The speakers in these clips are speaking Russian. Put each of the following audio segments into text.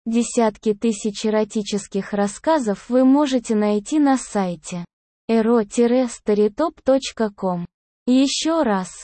Десятки тысяч эротических рассказов вы можете найти на сайте ero-storytop.com. Еще раз.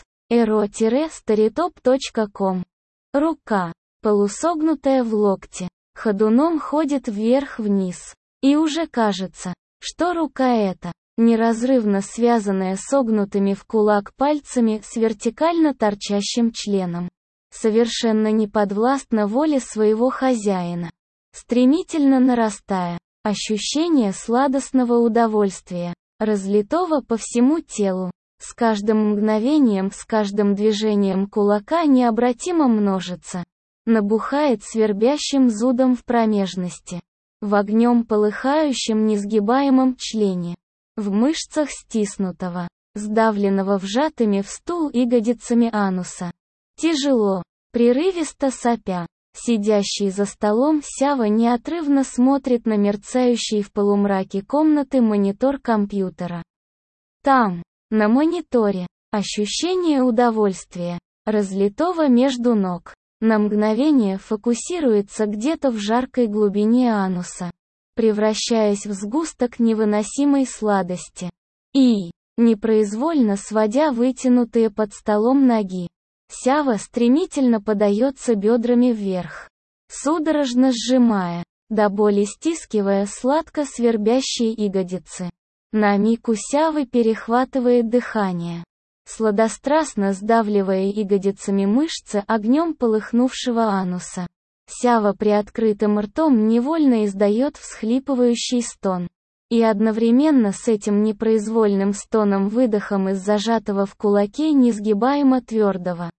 ero-storytop.com. Рука, полусогнутая в локте, ходуном ходит вверх-вниз. И уже кажется, что рука эта, неразрывно связанная согнутыми в кулак пальцами с вертикально торчащим членом, совершенно не подвластна воле своего хозяина. Стремительно нарастая, ощущение сладостного удовольствия, разлитого по всему телу, с каждым мгновением, с каждым движением кулака необратимо множится, набухает свербящим зудом в промежности, в огнем полыхающем несгибаемом члене, в мышцах стиснутого, сдавленного вжатыми в стул ягодицами ануса. Тяжело, прерывисто сопя, сидящий за столом Сява неотрывно смотрит на мерцающий в полумраке комнаты монитор компьютера. Там, на мониторе, ощущение удовольствия, разлитого между ног, на мгновение фокусируется где-то в жаркой глубине ануса, превращаясь в сгусток невыносимой сладости. И, непроизвольно сводя вытянутые под столом ноги, Сява стремительно подается бедрами вверх, судорожно сжимая, до боли стискивая сладко свербящие ягодицы. На миг у Сявы перехватывает дыхание, сладострастно сдавливая ягодицами мышцы огнем полыхнувшего ануса. Сява приоткрытым ртом невольно издает всхлипывающий стон. И одновременно с этим непроизвольным стоном-выдохом из зажатого в кулаке несгибаемо твердого,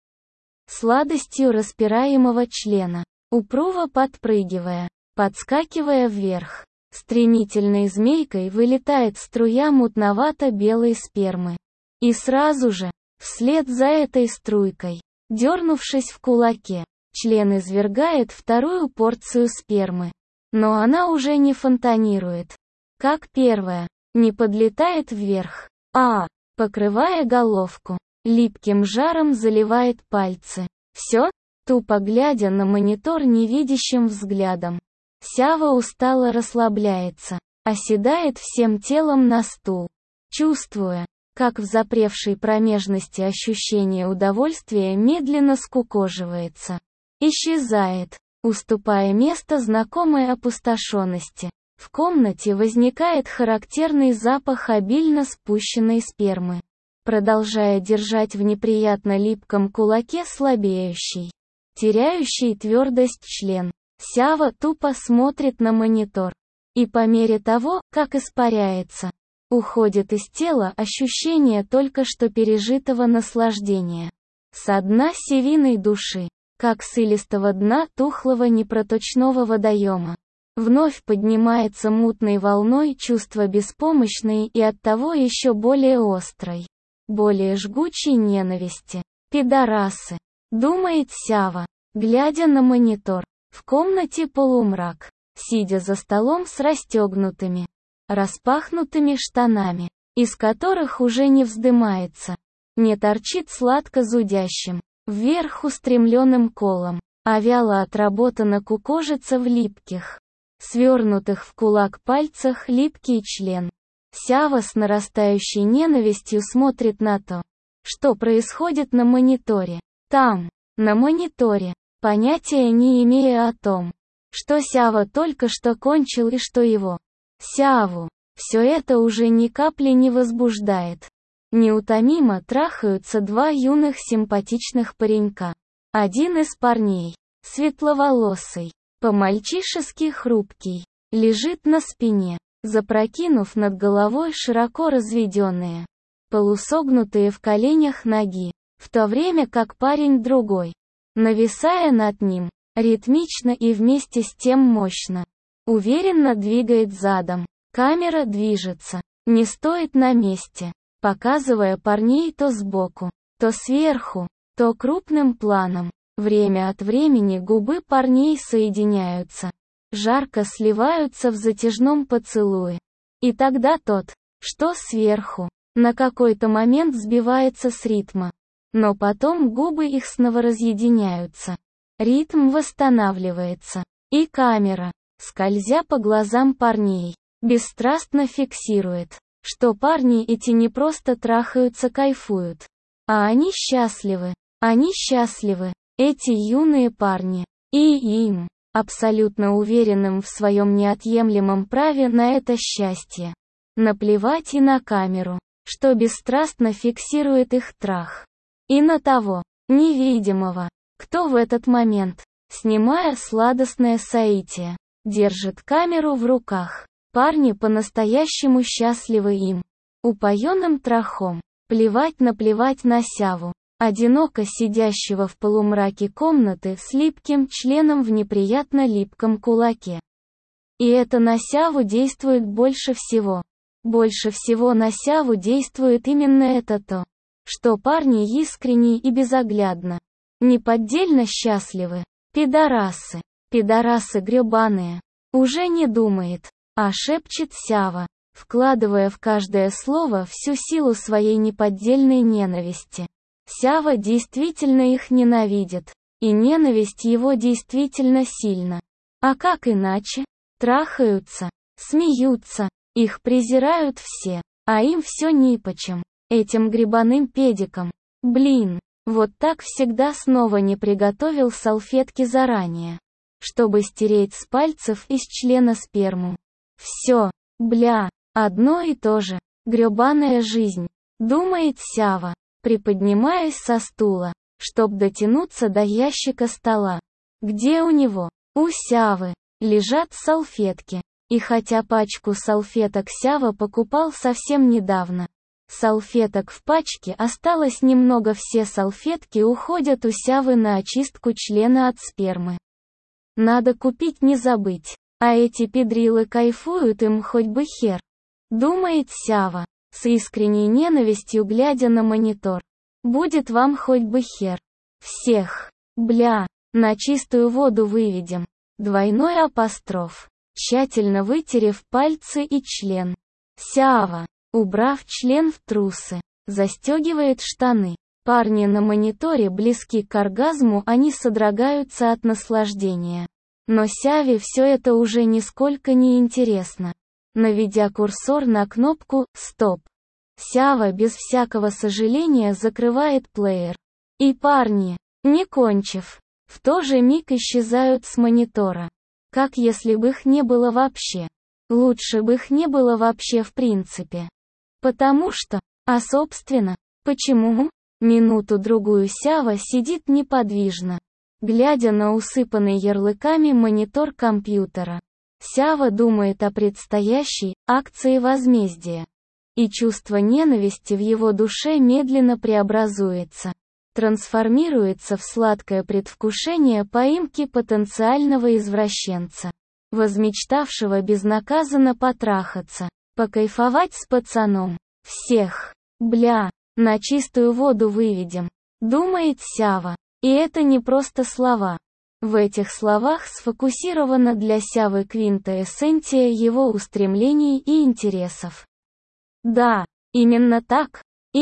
сладостью распираемого члена, упруго подпрыгивая, подскакивая вверх, стремительной змейкой вылетает струя мутновато-белой спермы. И сразу же, вслед за этой струйкой, дернувшись в кулаке, член извергает вторую порцию спермы. Но она уже не фонтанирует, как первая, не подлетает вверх, а, покрывая головку, липким жаром заливает пальцы. Все, тупо глядя на монитор невидящим взглядом, Сява устало расслабляется, оседает всем телом на стул, чувствуя, как в запревшей промежности ощущение удовольствия медленно скукоживается, исчезает, уступая место знакомой опустошенности. В комнате возникает характерный запах обильно спущенной спермы, продолжая держать в неприятно липком кулаке слабеющий, теряющий твердость член. Сява тупо смотрит на монитор. И по мере того, как испаряется, уходит из тела ощущение только что пережитого наслаждения. Со дна севиной души, как с илистого дна тухлого непроточного водоема, вновь поднимается мутной волной чувство беспомощной и оттого еще более острой, более жгучей ненависти. «Пидорасы!» — думает Сява, глядя на монитор. В комнате полумрак, сидя за столом с расстегнутыми, распахнутыми штанами, из которых уже не вздымается, не торчит сладко зудящим, вверх устремленным колом, а вяло отработана кукожица в липких, свернутых в кулак пальцах липкий член. Сява с нарастающей ненавистью смотрит на то, что происходит на мониторе. Там, на мониторе, понятия не имея о том, что Сява только что кончил и что его, Сяву, все это уже ни капли не возбуждает. Неутомимо трахаются два юных симпатичных паренька. Один из парней, светловолосый, по-мальчишески хрупкий, лежит на спине, запрокинув над головой широко разведенные, полусогнутые в коленях ноги, в то время как парень другой, нависая над ним, ритмично и вместе с тем мощно, уверенно двигает задом. Камера движется, не стоит на месте, показывая парней то сбоку, то сверху, то крупным планом. Время от времени губы парней соединяются, жарко сливаются в затяжном поцелуе. И тогда тот, что сверху, на какой-то момент сбивается с ритма. Но потом губы их снова разъединяются. Ритм восстанавливается. И камера, скользя по глазам парней, бесстрастно фиксирует, что парни эти не просто трахаются, кайфуют, а они счастливы, эти юные парни. И им, абсолютно уверенным в своем неотъемлемом праве на это счастье, наплевать и на камеру, что бесстрастно фиксирует их трах. И на того, невидимого, кто в этот момент, снимая сладостное соитие, держит камеру в руках. Парни по-настоящему счастливы им, упоенным трахом, плевать на сяву, одиноко сидящего в полумраке комнаты с липким членом в неприятно липком кулаке. И это на сяву действует больше всего. Больше всего на сяву действует именно это то, что парни искренне и безоглядно, неподдельно счастливы. Пидорасы гребаные, уже не думает, а шепчет сява, вкладывая в каждое слово всю силу своей неподдельной ненависти. Сява действительно их ненавидит, и ненависть его действительно сильна. А как иначе? Трахаются, смеются, их презирают все, а им все нипочем, этим гребаным педикам. Блин, вот так всегда снова не приготовил салфетки заранее, чтобы стереть с пальцев из члена сперму. Все, бля, одно и то же, гребаная жизнь, думает сява, приподнимаясь со стула, чтоб дотянуться до ящика стола, где у него, у сявы, лежат салфетки. И хотя пачку салфеток сява покупал совсем недавно, салфеток в пачке осталось немного, все салфетки уходят у сявы на очистку члена от спермы. Надо купить, не забыть. А эти педрилы кайфуют, им хоть бы хер. Думает сява, с искренней ненавистью глядя на монитор. Будет вам хоть бы хер. Всех. Бля, на чистую воду выведем. Двойной апостроф. Тщательно вытерев пальцы и член. Сява, убрав член в трусы, застегивает штаны. Парни на мониторе близки к оргазму, они содрогаются от наслаждения. Но сяве все это уже нисколько не интересно. Наведя курсор на кнопку «Стоп», сява без всякого сожаления закрывает плеер. И парни, не кончив, в то же миг исчезают с монитора. Как если бы их не было вообще. Лучше бы их не было вообще в принципе. Потому что, а собственно, почему? Минуту-другую сява сидит неподвижно, глядя на усыпанный ярлыками монитор компьютера. Сява думает о предстоящей акции возмездия. И чувство ненависти в его душе медленно преобразуется, трансформируется в сладкое предвкушение поимки потенциального извращенца, возмечтавшего безнаказанно потрахаться, покайфовать с пацаном. Всех. Бля, на чистую воду выведем, думает сява. И это не просто слова. В этих словах сфокусирована для сявы квинтэссенция его устремлений и интересов. Да, именно так.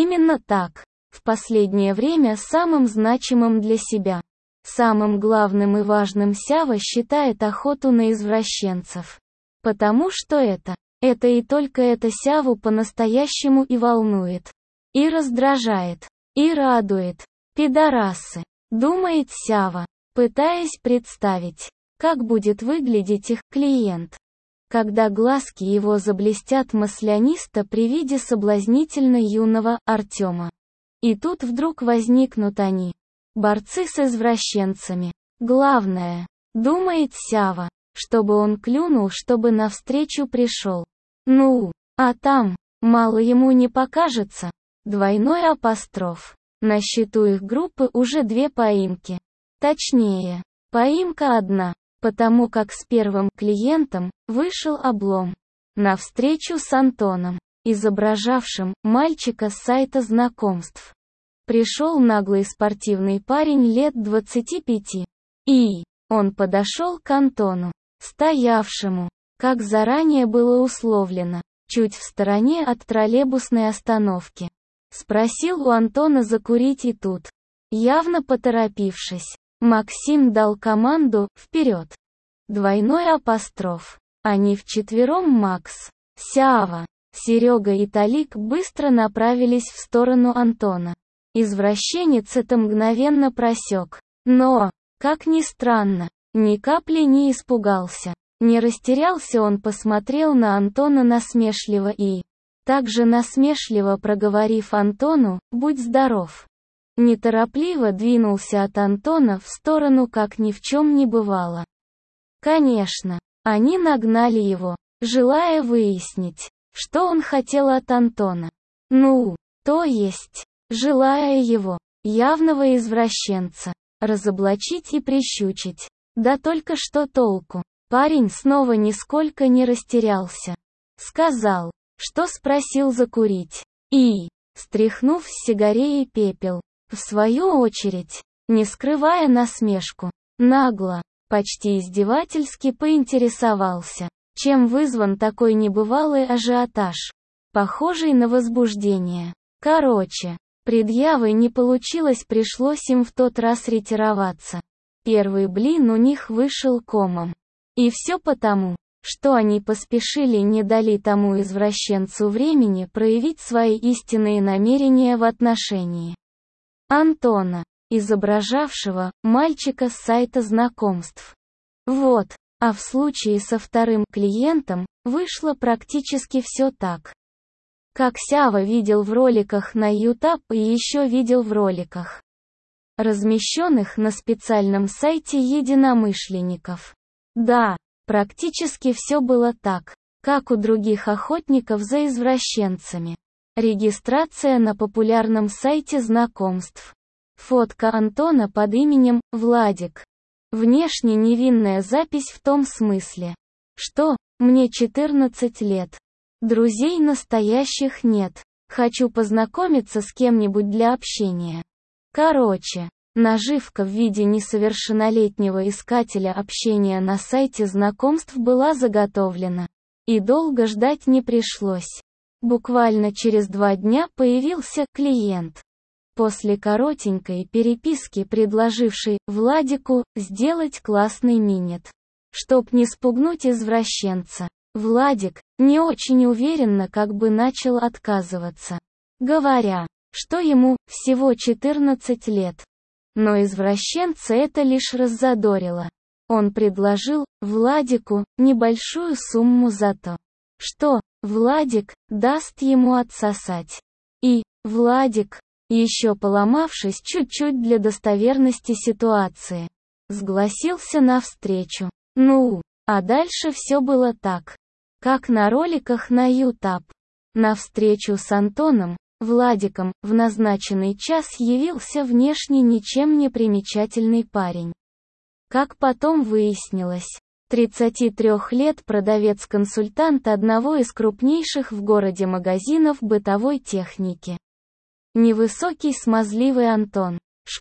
В последнее время самым значимым для себя, самым главным и важным сява считает охоту на извращенцев. Потому что это и только это сяву по-настоящему и волнует, и раздражает, и радует. Пидорасы, думает сява, пытаясь представить, как будет выглядеть их клиент, когда глазки его заблестят маслянисто при виде соблазнительно юного Артема. И тут вдруг возникнут они, борцы с извращенцами. Главное, думает сява, чтобы он клюнул, чтобы навстречу пришел. Ну, а там, мало ему не покажется. Двойной апостроф. На счету их группы уже 2 поимки. Точнее, поимка одна, потому как с первым клиентом вышел облом. На встречу с Антоном, изображавшим мальчика с сайта знакомств, пришел наглый спортивный парень лет 25. И он подошел к Антону, стоявшему, как заранее было условлено, чуть в стороне от троллейбусной остановки. Спросил у Антона закурить, и тут, явно поторопившись, Максим дал команду «Вперед!». Двойной апостроф. Они вчетвером Макс, Сява, Серега и Талик быстро направились в сторону Антона. Извращенец это мгновенно просек. Но, как ни странно, ни капли не испугался. Не растерялся, он посмотрел на Антона насмешливо и, также насмешливо проговорив Антону: «Будь здоров», неторопливо двинулся от Антона в сторону, как ни в чем не бывало. Конечно, они нагнали его, желая выяснить, что он хотел от Антона. Ну, то есть, желая его, явного извращенца, разоблачить и прищучить. Да только что толку? Парень снова нисколько не растерялся. Сказал, что спросил закурить. И, стряхнув с сигареты пепел, в свою очередь, не скрывая насмешку, нагло, почти издевательски поинтересовался, чем вызван такой небывалый ажиотаж, похожий на возбуждение. Короче, предъявы не получилось, пришлось им в тот раз ретироваться. Первый блин у них вышел комом. И все потому, что они поспешили, не дали тому извращенцу времени проявить свои истинные намерения в отношении Антона, изображавшего мальчика с сайта знакомств. Вот, а в случае со вторым клиентом, вышло практически все так, как Сява видел в роликах на YouTube и еще видел в роликах, размещенных на специальном сайте единомышленников. Да, практически все было так, как у других охотников за извращенцами. Регистрация на популярном сайте знакомств. Фотка Антона под именем Владик. Внешне невинная запись в том смысле, что «мне 14 лет. Друзей настоящих нет. Хочу познакомиться с кем-нибудь для общения». Короче, наживка в виде несовершеннолетнего искателя общения на сайте знакомств была заготовлена. И долго ждать не пришлось. Буквально через 2 дня появился клиент. После коротенькой переписки, предложивший Владику сделать классный минет. Чтоб не спугнуть извращенца, Владик, не очень уверенно, как бы начал отказываться, говоря, что ему всего 14 лет. Но извращенца это лишь раззадорило. Он предложил Владику небольшую сумму за то, что Владик даст ему отсосать. И Владик, еще поломавшись чуть-чуть для достоверности ситуации, сгласился навстречу. Ну, а дальше все было так, как на роликах на YouTube. На встречу с Антоном, Владиком, в назначенный час явился внешне ничем не примечательный парень. Как потом выяснилось, 33 лет, продавец-консультант одного из крупнейших в городе магазинов бытовой техники. Невысокий смазливый Антон,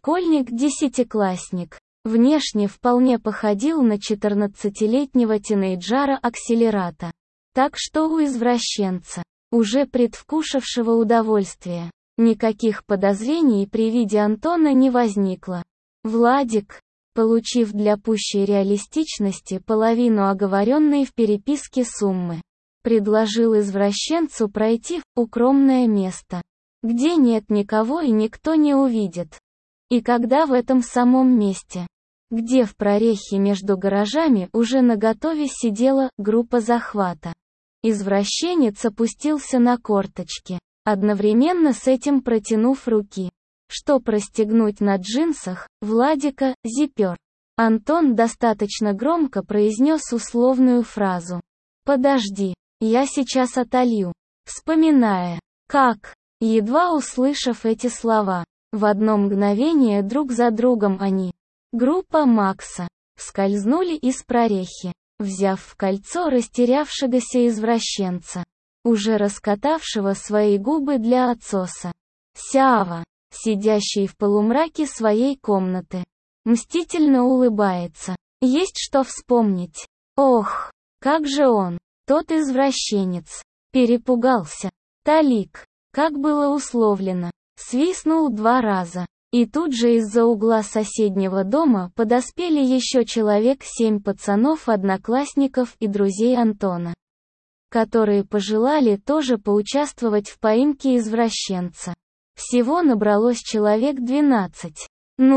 школьник-десятиклассник, внешне вполне походил на 14-летнего тинейджера-акселерата. Так что у извращенца, уже предвкушавшего удовольствия, никаких подозрений при виде Антона не возникло. Владик, получив для пущей реалистичности половину оговоренной в переписке суммы, предложил извращенцу пройти в укромное место, где нет никого и никто не увидит. И когда в этом самом месте, где в прорехе между гаражами уже наготове сидела группа захвата, извращенец опустился на корточки, одновременно с этим протянув руки, чтоб расстегнуть на джинсах Владика зиппер. Антон достаточно громко произнес условную фразу: «Подожди, я сейчас отолью», вспоминая, как, едва услышав эти слова, в одно мгновение друг за другом они, группа Макса, скользнули из прорехи, взяв в кольцо растерявшегося извращенца, уже раскатавшего свои губы для отсоса. Сява, сидящий в полумраке своей комнаты, мстительно улыбается. Есть что вспомнить. Ох, как же он, тот извращенец, перепугался. Талик, как было условлено, свистнул 2 раза. И тут же из-за угла соседнего дома подоспели еще человек 7 пацанов-одноклассников и друзей Антона, которые пожелали тоже поучаствовать в поимке извращенца. Всего набралось человек 12.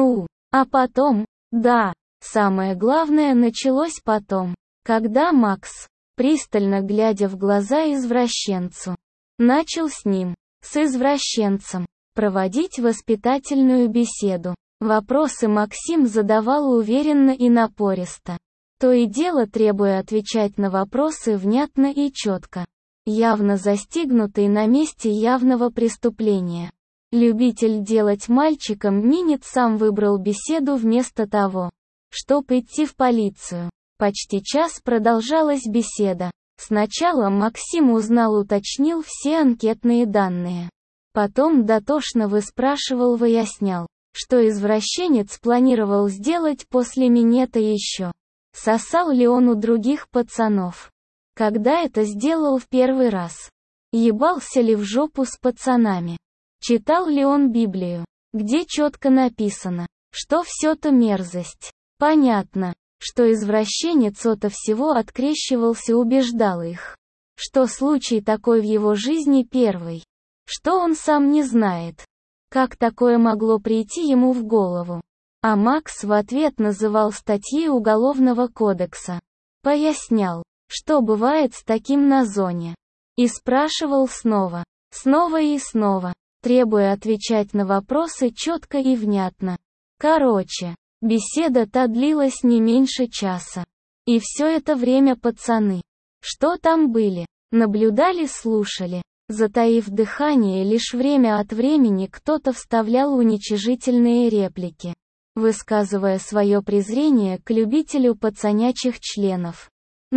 А потом, да, самое главное началось потом, когда Макс, пристально глядя в глаза извращенцу, начал с извращенцем, проводить воспитательную беседу. Вопросы Максим задавал уверенно и напористо, то и дело требуя отвечать на вопросы внятно и четко, явно застигнутый на месте явного преступления. Любитель делать мальчикам минет сам выбрал беседу вместо того, чтобы идти в полицию. Почти час продолжалась беседа. Сначала Максим уточнил все анкетные данные. Потом дотошно выяснял, что извращенец планировал сделать после минета еще. Сосал ли он у других пацанов? Когда это сделал в первый раз? Ебался ли в жопу с пацанами? Читал ли он Библию, где четко написано, что все-то мерзость? Понятно, что извращенец ото всего открещивался, убеждал их, что случай такой в его жизни первый, что он сам не знает, как такое могло прийти ему в голову. А Макс в ответ называл статьи Уголовного кодекса, пояснял, что бывает с таким на зоне, и спрашивал снова и снова, требуя отвечать на вопросы четко и внятно. Короче, беседа-то длилась не меньше часа. И все это время пацаны, что там были, наблюдали, слушали, затаив дыхание, лишь время от времени кто-то вставлял уничижительные реплики, высказывая свое презрение к любителю пацанячих членов.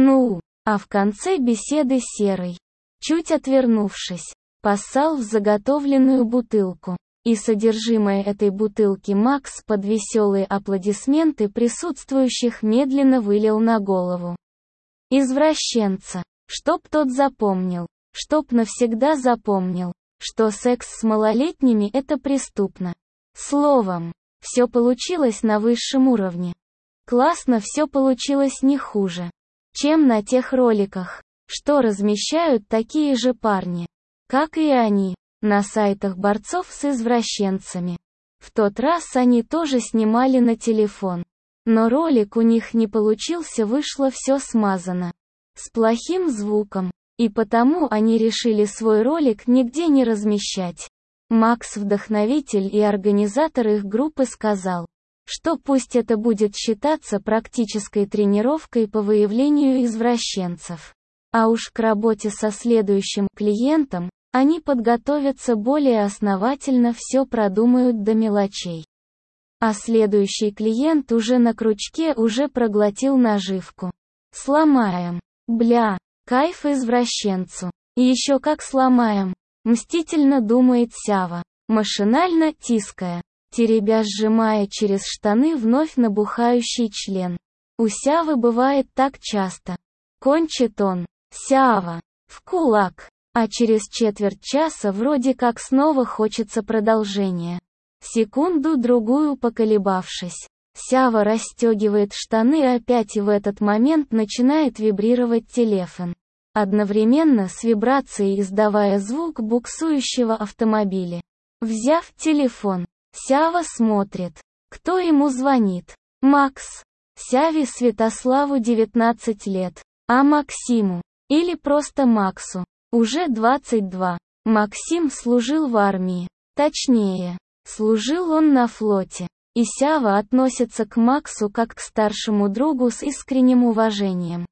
А в конце беседы Серый, чуть отвернувшись, поссал в заготовленную бутылку, и содержимое этой бутылки Макс под веселые аплодисменты присутствующих медленно вылил на голову извращенца, чтоб тот запомнил, чтоб навсегда запомнил, что секс с малолетними – это преступно. Словом, все получилось на высшем уровне. Классно, все получилось не хуже, чем на тех роликах, что размещают такие же парни, как и они, на сайтах борцов с извращенцами. В тот раз они тоже снимали на телефон. Но ролик у них не получился, вышло все смазано, с плохим звуком, и потому они решили свой ролик нигде не размещать. Макс, вдохновитель и организатор их группы, сказал, что пусть это будет считаться практической тренировкой по выявлению извращенцев. А уж к работе со следующим клиентом они подготовятся более основательно, все продумают до мелочей. А следующий клиент уже на крючке, уже проглотил наживку. Сломаем. Бля, кайф извращенцу. И еще как сломаем. Мстительно думает Сява, машинально тиская, теребя, сжимая через штаны вновь набухающий член. У Сявы бывает так часто. Кончит он, Сява, в кулак, а через четверть часа вроде как снова хочется продолжения. Секунду-другую поколебавшись, Сява расстегивает штаны опять, и в этот момент начинает вибрировать телефон, одновременно с вибрацией издавая звук буксующего автомобиля. Взяв телефон, Сява смотрит, кто ему звонит. Макс. Сяве Святославу 19 лет, а Максиму, или просто Максу, уже 22. Максим служил в армии. Точнее, служил он на флоте. И Сява относится к Максу как к старшему другу с искренним уважением.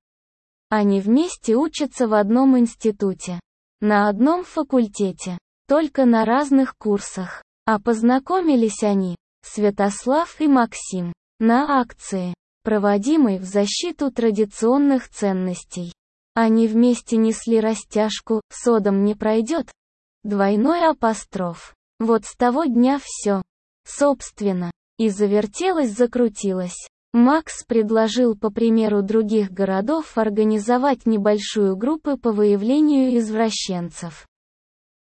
Они вместе учатся в одном институте, на одном факультете, только на разных курсах. А познакомились они, Святослав и Максим, на акции, проводимой в защиту традиционных ценностей. Они вместе несли растяжку, содом не пройдет. Двойной апостроф. Вот с того дня все, собственно, и завертелось-закрутилось. Макс предложил, по примеру других городов, организовать небольшую группу по выявлению извращенцев,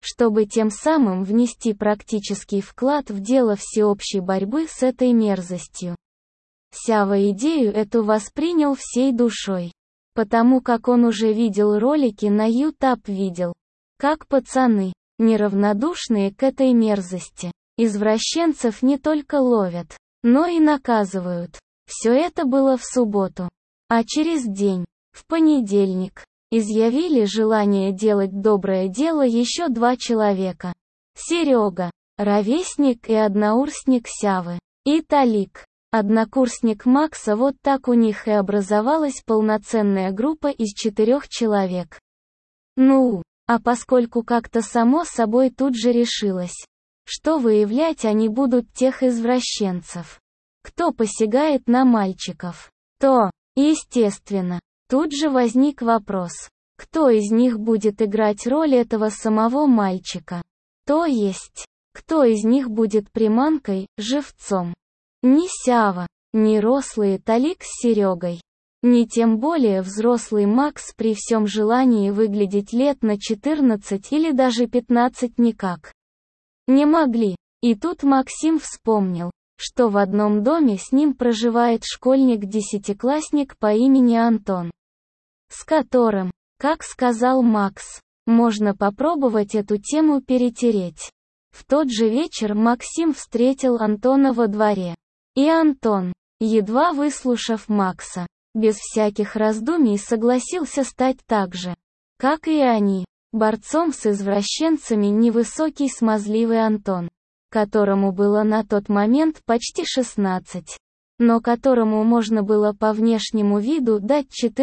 чтобы тем самым внести практический вклад в дело всеобщей борьбы с этой мерзостью. Сява идею эту воспринял всей душой, потому как он уже видел ролики на YouTube, видел, как пацаны, неравнодушные к этой мерзости, извращенцев не только ловят, но и наказывают. Все это было в субботу. А через день, в понедельник, изъявили желание делать доброе дело еще 2 человека. Серега, ровесник и одноурсник Сявы, и Талик, однокурсник Макса. Вот так у них и образовалась полноценная группа из 4 человек. Ну, а поскольку как-то само собой тут же решилось, что выявлять они будут тех извращенцев, кто посягает на мальчиков, то, естественно, тут же возник вопрос, кто из них будет играть роль этого самого мальчика, то есть, кто из них будет приманкой, живцом. Ни Сява, ни рослый Талик с Серегой, ни тем более взрослый Макс при всем желании выглядеть лет на 14 или даже 15 никак не могли. И тут Максим вспомнил, что в одном доме с ним проживает школьник-десятиклассник по имени Антон, с которым, как сказал Макс, можно попробовать эту тему перетереть. В тот же вечер Максим встретил Антона во дворе. И Антон, едва выслушав Макса, без всяких раздумий согласился стать так же, как и они, борцом с извращенцами. Невысокий смазливый Антон, которому было на тот момент почти 16, но которому можно было по внешнему виду дать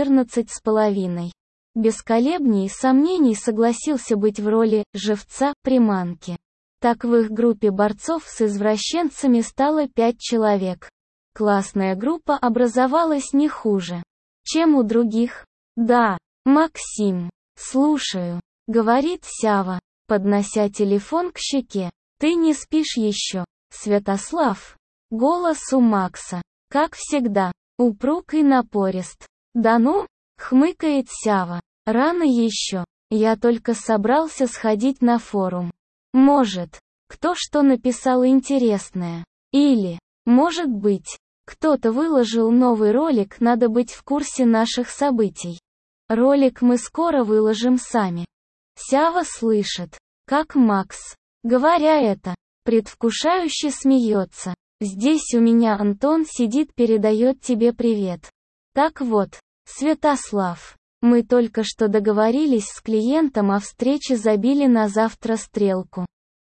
14,5. Без колебаний и сомнений согласился быть в роли живца-приманки. Так в их группе борцов с извращенцами стало 5 человек. Классная группа образовалась не хуже, чем у других. Да, Максим, слушаю, говорит Сява, поднося телефон к щеке. Ты не спишь еще, Святослав? Голос у Макса, как всегда, упруг и напорист. Да ну, хмыкает Сява, рано еще, я только собрался сходить на форум. Может, кто что написал интересное. Или, может быть, кто-то выложил новый ролик, надо быть в курсе наших событий. Ролик мы скоро выложим сами. Сява слышит, как Макс, говоря это, предвкушающе смеется. Здесь у меня Антон сидит, передает тебе привет. Так вот, Святослав, мы только что договорились с клиентом о встрече, забили на завтра стрелку.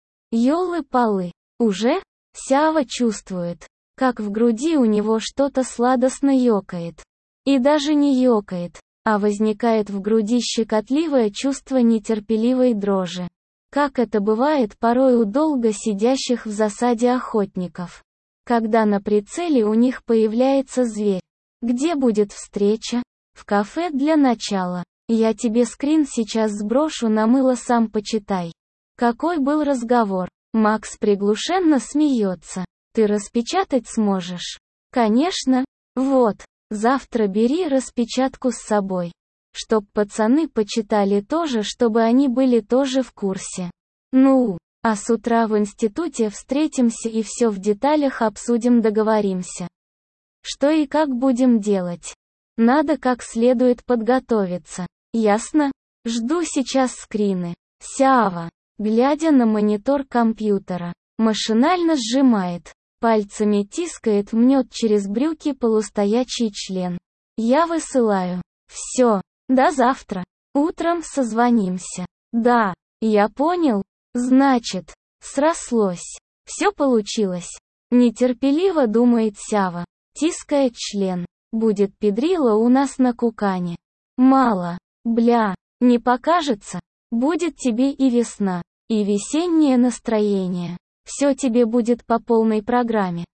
Ёлы-палы, уже? Сява чувствует, как в груди у него что-то сладостно ёкает. И даже не ёкает, а возникает в груди щекотливое чувство нетерпеливой дрожи. Как это бывает порой у долго сидящих в засаде охотников. Когда на прицеле у них появляется зверь. Где будет встреча? В кафе для начала. Я тебе скрин сейчас сброшу на мыло, сам почитай. Какой был разговор? Макс приглушенно смеется. Ты распечатать сможешь? Конечно. Вот, завтра бери распечатку с собой. Чтоб пацаны почитали тоже, чтобы они были тоже в курсе. Ну, а с утра в институте встретимся и все в деталях обсудим, договоримся. Что и как будем делать. Надо как следует подготовиться. Ясно? Жду сейчас скрины. Сява, глядя на монитор компьютера, машинально сжимает, пальцами тискает, мнет через брюки полустоячий член. Я высылаю. Все, до завтра. Утром созвонимся. Да, я понял. Значит, срослось. Все получилось. Нетерпеливо думает Сява, тиская член. Будет педрила у нас на кукане. Мало. Бля, не покажется? Будет тебе и весна, и весеннее настроение. Все тебе будет по полной программе.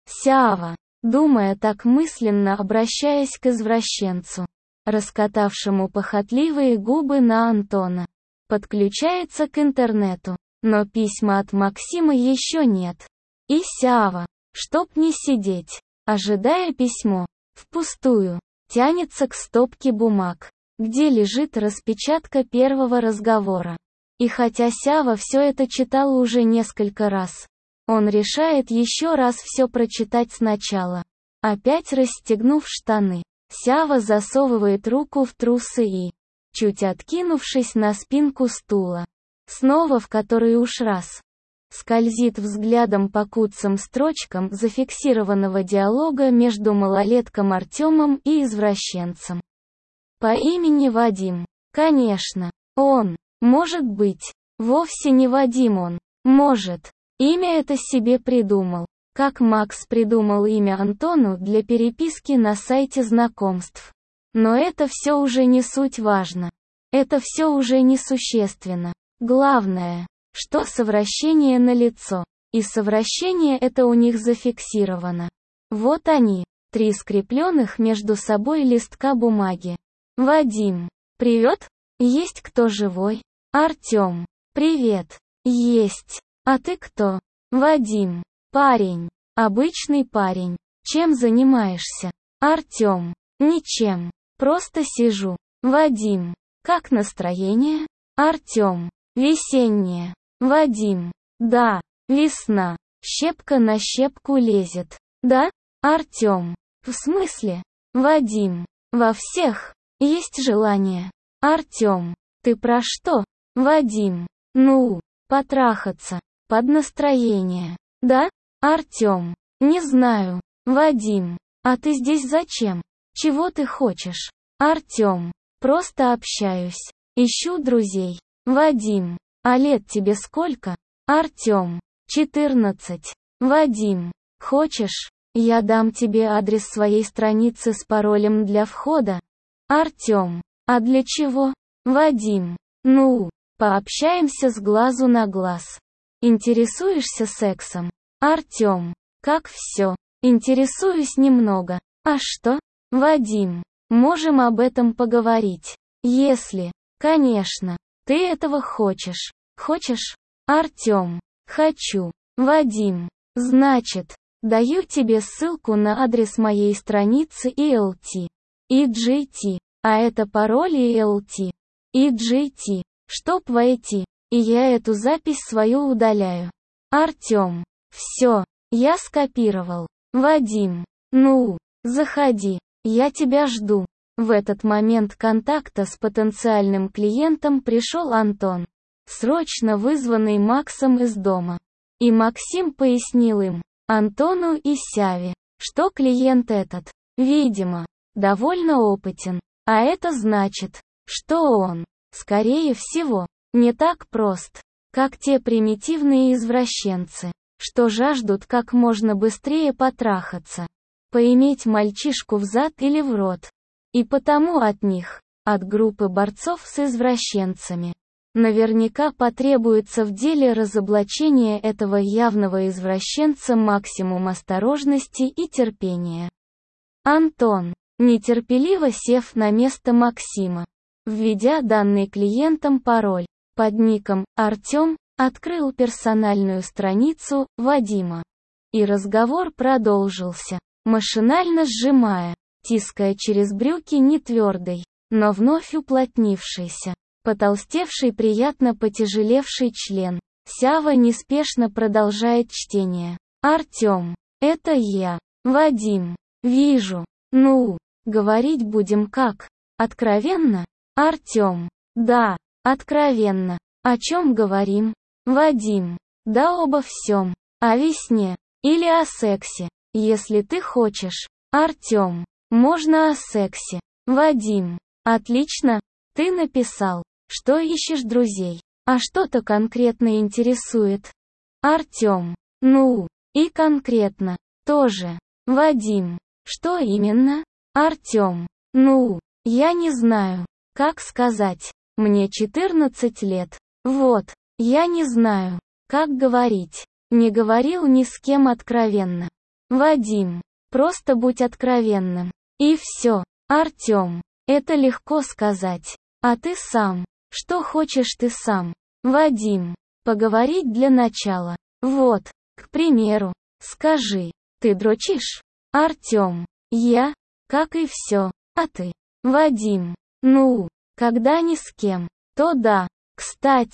Сява, думая так мысленно, обращаясь к извращенцу, раскатавшему похотливые губы на Антона, подключается к интернету, но письма от Максима еще нет. И Сява, чтоб не сидеть, ожидая письмо, впустую, тянется к стопке бумаг, где лежит распечатка первого разговора. И хотя Сява все это читал уже несколько раз, он решает еще раз все прочитать сначала. Опять расстегнув штаны, Сява засовывает руку в трусы и, чуть откинувшись на спинку стула, снова в который уж раз, скользит взглядом по куцым строчкам зафиксированного диалога между малолетком Артемом и извращенцем по имени Вадим. Конечно, он, может быть, вовсе не Вадим, он, может, имя это себе придумал, как Макс придумал имя Антону для переписки на сайте знакомств. Но это все уже не суть важно. Это все уже несущественно. Главное, что совращение налицо, и совращение это у них зафиксировано. Вот они, 3 скрепленных между собой листка бумаги. Вадим. Привет? Есть кто живой? Артем. Привет. Есть. А ты кто? Вадим. Парень. Обычный парень. Чем занимаешься? Артем. Ничем. Просто сижу. Вадим. Как настроение? Артем. Весеннее. Вадим. Да. Весна. Щепка на щепку лезет. Да? Артем. В смысле? Вадим. Во всех. Есть желание. Артем. Ты про что? Вадим. Ну, потрахаться. Под настроение. Да? Артем. Не знаю. Вадим. А ты здесь зачем? Чего ты хочешь? Артем. Просто общаюсь. Ищу друзей. Вадим. А лет тебе сколько? Артем. 14. Вадим. Хочешь, я дам тебе адрес своей страницы с паролем для входа? Артем. А для чего? Вадим. Ну, пообщаемся с глазу на глаз. Интересуешься сексом? Артем. Как все? Интересуюсь немного. А что? Вадим. Можем об этом поговорить. Если, конечно, ты этого хочешь. Хочешь? Артем. Хочу. Вадим. Значит, даю тебе ссылку на адрес моей страницы ELT. EGT. А это пароль ELT. EGT. Чтоб войти. И я эту запись свою удаляю. Артем. Все. Я скопировал. Вадим. Ну, заходи. Я тебя жду. В этот момент контакта с потенциальным клиентом пришел Антон, срочно вызванный Максом из дома. И Максим пояснил им, Антону и Сяве, что клиент этот, видимо, довольно опытен. А это значит, что он, скорее всего, не так прост, как те примитивные извращенцы, что жаждут как можно быстрее потрахаться, поиметь мальчишку в зад или в рот. И потому от них, от группы борцов с извращенцами, наверняка потребуется в деле разоблачения этого явного извращенца максимум осторожности и терпения. Антон, нетерпеливо сев на место Максима, введя данный клиентом пароль, под ником «Артем», открыл персональную страницу Вадима. И разговор продолжился, машинально сжимая, тиская через брюки нетвердый, но вновь уплотнившийся, потолстевший приятно потяжелевший член. Сява неспешно продолжает чтение. Артем. Это я. Вадим. Вижу. Ну, говорить будем как? Откровенно? Артем. Да, откровенно. О чем говорим? Вадим. Да обо всем. О весне. Или о сексе, если ты хочешь. Артем. Можно о сексе. Вадим. Отлично. Ты написал, что ищешь друзей. А что-то конкретно интересует? Артем. Ну, и конкретно. Тоже. Вадим. Что именно? Артем. Ну, я не знаю. Как сказать? Мне 14 лет. Вот. Я не знаю. Как говорить? Не говорил ни с кем откровенно. Вадим. Просто будь откровенным. И все. Артем. Это легко сказать. А ты сам. Что хочешь ты сам? Вадим. Поговорить для начала. Вот. К примеру. Скажи. Ты дрочишь? Артем. Я. Как и все. А ты? Вадим. Ну. Когда ни с кем. То да. Кстати.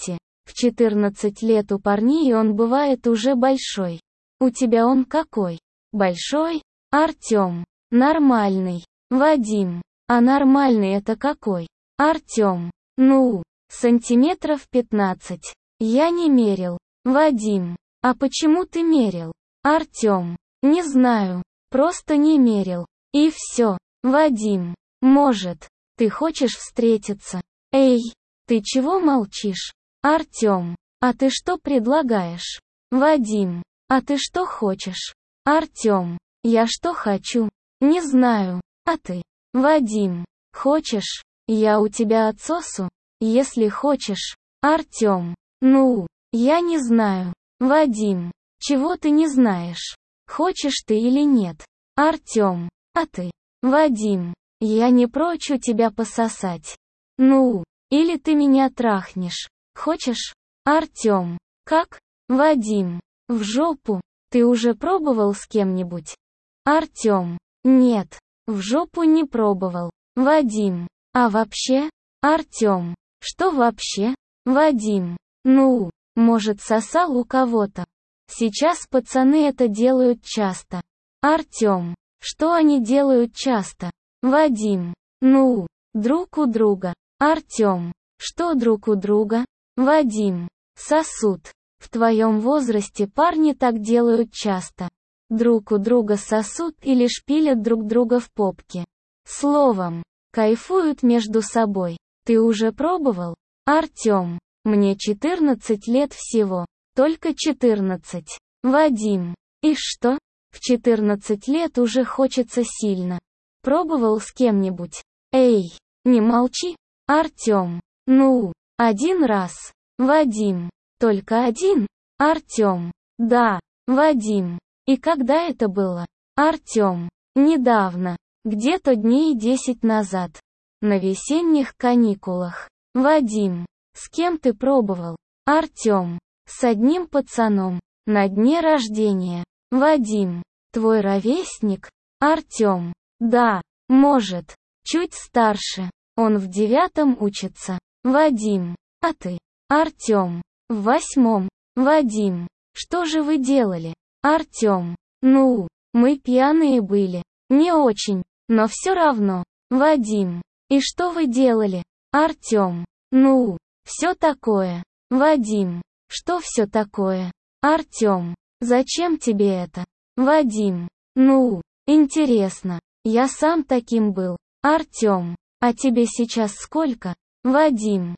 В 14 лет у парней он бывает уже большой. У тебя он какой? Большой? Артём. Нормальный. Вадим. А нормальный это какой? Артём. Ну, сантиметров 15. Я не мерил. Вадим. А почему ты мерил? Артём. Не знаю. Просто не мерил. И всё. Вадим. Может, ты хочешь встретиться? Эй, ты чего молчишь? Артём. А ты что предлагаешь? Вадим. А ты что хочешь? Артём. Я что хочу? Не знаю. А ты? Вадим. Хочешь? Я у тебя отсосу? Если хочешь. Артём. Ну, я не знаю. Вадим. Чего ты не знаешь? Хочешь ты или нет? Артём. А ты? Вадим. Я не прочь у тебя пососать. Ну, или ты меня трахнешь. Хочешь? Артём. Как? Вадим. В жопу. Ты уже пробовал с кем-нибудь? Артём. Нет. В жопу не пробовал. Вадим. А вообще? Артём. Что вообще? Вадим. Ну, может, сосал у кого-то. Сейчас пацаны это делают часто. Артём. Что они делают часто? Вадим. Ну, друг у друга. Артём. Что друг у друга? Вадим. Сосут. В твоем возрасте парни так делают часто. Друг у друга сосут или шпилят друг друга в попке. Словом, кайфуют между собой. Ты уже пробовал? Артём. Мне 14 лет всего. Только 14. Вадим. И что? В 14 лет уже хочется сильно. Пробовал с кем-нибудь? Эй, не молчи. Артём. Ну, один раз. Вадим. Только один? Артём. Да. Вадим. И когда это было? Артём. Недавно. Где-то дней 10 назад. На весенних каникулах. Вадим. С кем ты пробовал? Артём. С одним пацаном. На дне рождения. Вадим. Твой ровесник? Артём. Да. Может. Чуть старше. Он в 9 учится. Вадим. А ты? Артём. В 8. Вадим. Что же вы делали? Артём. Ну, мы пьяные были. Не очень, но всё равно. Вадим. И что вы делали? Артём. Ну, всё такое. Вадим. Что всё такое? Артём. Зачем тебе это? Вадим. Ну, интересно. Я сам таким был. Артём. А тебе сейчас сколько? Вадим.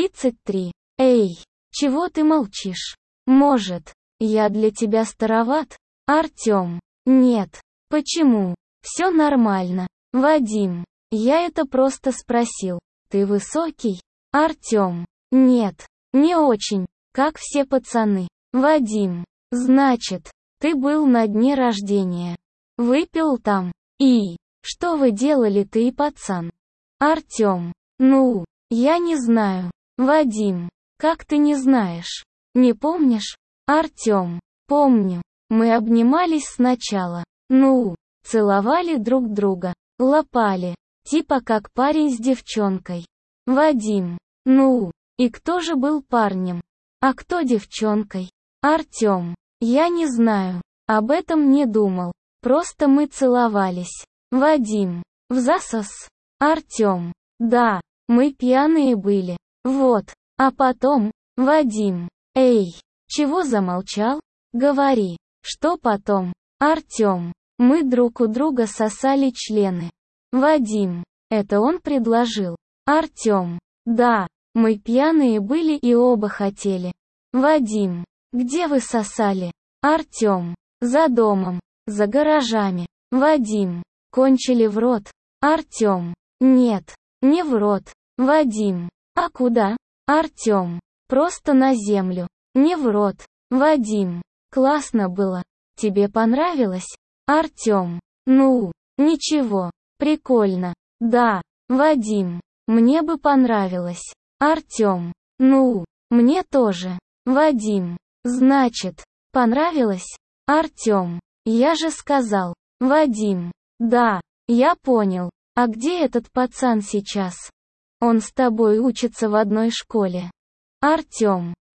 33. Эй, чего ты молчишь? Может, я для тебя староват? Артём. Нет. Почему? Всё нормально. Вадим. Я это просто спросил. Ты высокий? Артём. Нет. Не очень. Как все пацаны. Вадим. Значит, ты был на дне рождения. Выпил там. И что вы делали ты и пацан? Артём. Ну, я не знаю. Вадим. Как ты не знаешь? Не помнишь? Артём. Помню. Мы обнимались сначала. Ну, целовали друг друга. Лапали. Типа как парень с девчонкой. Вадим. Ну, и кто же был парнем? А кто девчонкой? Артём. Я не знаю. Об этом не думал. Просто мы целовались. Вадим. В засос. Артём. Да, мы пьяные были. Вот. А потом, Вадим. Эй, чего замолчал? Говори. Что потом? Артём. Мы друг у друга сосали члены. Вадим. Это он предложил. Артём. Да, мы пьяные были и оба хотели. Вадим. Где вы сосали? Артём. За домом. За гаражами. Вадим. Кончили в рот. Артём. Нет, не в рот. Вадим. А куда? Артём. Просто на землю. Не в рот. Вадим. Классно было. Тебе понравилось? Артём. Ну, ничего. Прикольно. Да. Вадим. Мне бы понравилось. Артём. Ну, мне тоже. Вадим. Значит, понравилось? Артём. Я же сказал. Вадим. Да, я понял. А где этот пацан сейчас? Он с тобой учится в одной школе. Артём.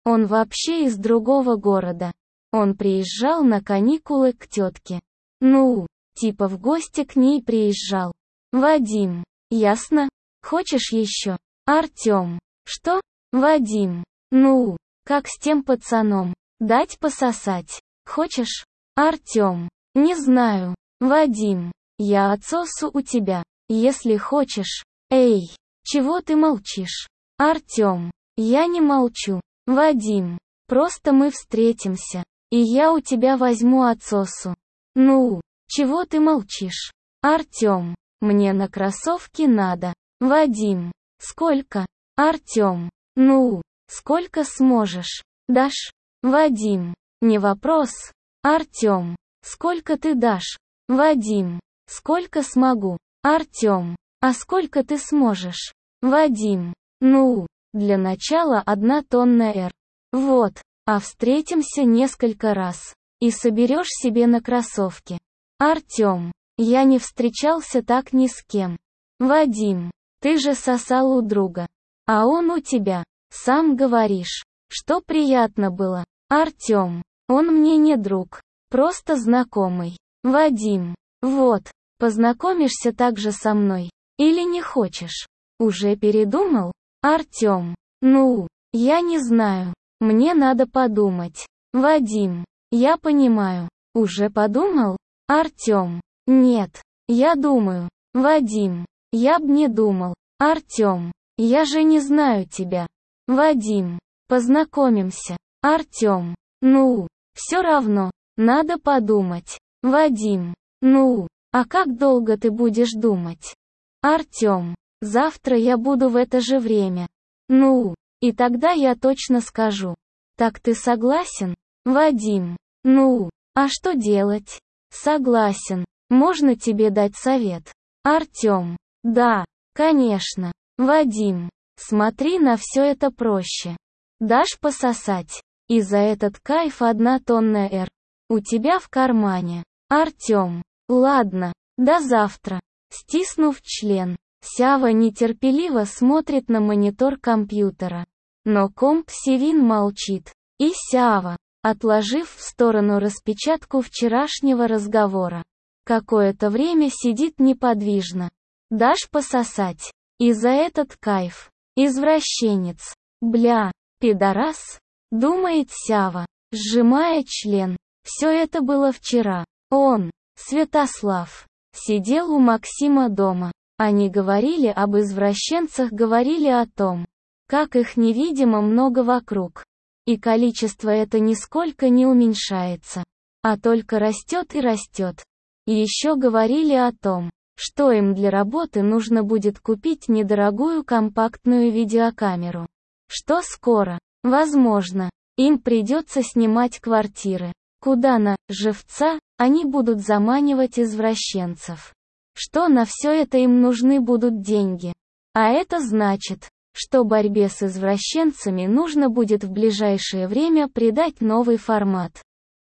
Он вообще из другого города. Он приезжал на каникулы к тетке. Ну, типа в гости к ней приезжал. Вадим. Ясно? Хочешь еще? Артем. Что? Вадим. Ну, как с тем пацаном? Дать пососать? Хочешь? Артем. Не знаю. Вадим. Я отсосу у тебя, если хочешь. Эй, чего ты молчишь? Артем. Я не молчу. Вадим. Просто мы встретимся, и я у тебя возьму отсосу. Ну, чего ты молчишь? Артем. Мне на кроссовки надо. Вадим. Сколько? Артем. Ну, сколько сможешь? Дашь? Вадим. Не вопрос. Артем. Сколько ты дашь? Вадим. Сколько смогу? Артем. А сколько ты сможешь? Вадим. Ну, для начала 1 тонна Р. Вот, а встретимся несколько раз. И соберешь себе на кроссовки. Артем. Я не встречался так ни с кем. Вадим. Ты же сосал у друга. А он у тебя. Сам говоришь, что приятно было. Артем. Он мне не друг. Просто знакомый. Вадим. Вот. Познакомишься также со мной. Или не хочешь? Уже передумал? Артем. Ну, я не знаю. Мне надо подумать. Вадим. Я понимаю. Уже подумал? Артем. Нет. Я думаю. Вадим. Я б не думал. Артем. Я же не знаю тебя. Вадим. Познакомимся. Артем. Ну, все равно. Надо подумать. Вадим. Ну, а как долго ты будешь думать? Артем. Завтра я буду в это же время. Ну, и тогда я точно скажу. Так ты согласен? Вадим. Ну, а что делать? Согласен. Можно тебе дать совет? Артем. Да, конечно. Вадим. Смотри, на все это проще. Дашь пососать? И за этот кайф 1 тонна Р. У тебя в кармане. Артем. Ладно, до завтра. Стиснув член, Сява нетерпеливо смотрит на монитор компьютера. Но комп Севин молчит. И Сява, отложив в сторону распечатку вчерашнего разговора, какое-то время сидит неподвижно. Дашь пососать? И за этот кайф. Извращенец. Бля, пидорас? Думает Сява, сжимая член. Все это было вчера. Он, Святослав, сидел у Максима дома. Они говорили об извращенцах, говорили о том, как их невидимо много вокруг. И количество это нисколько не уменьшается, а только растет и растет. И еще говорили о том, что им для работы нужно будет купить недорогую компактную видеокамеру. Что скоро, возможно, им придется снимать квартиры, куда на живца они будут заманивать извращенцев. Что на все это им нужны будут деньги. А это значит, что борьбе с извращенцами нужно будет в ближайшее время придать новый формат.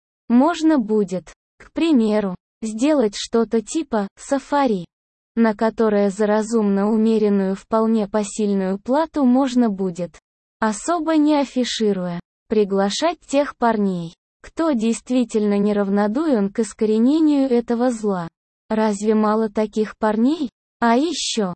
Можно будет, к примеру, сделать что-то типа «Сафари», на которое за разумно умеренную вполне посильную плату можно будет, особо не афишируя, приглашать тех парней, кто действительно неравнодушен к искоренению этого зла. Разве мало таких парней? А еще,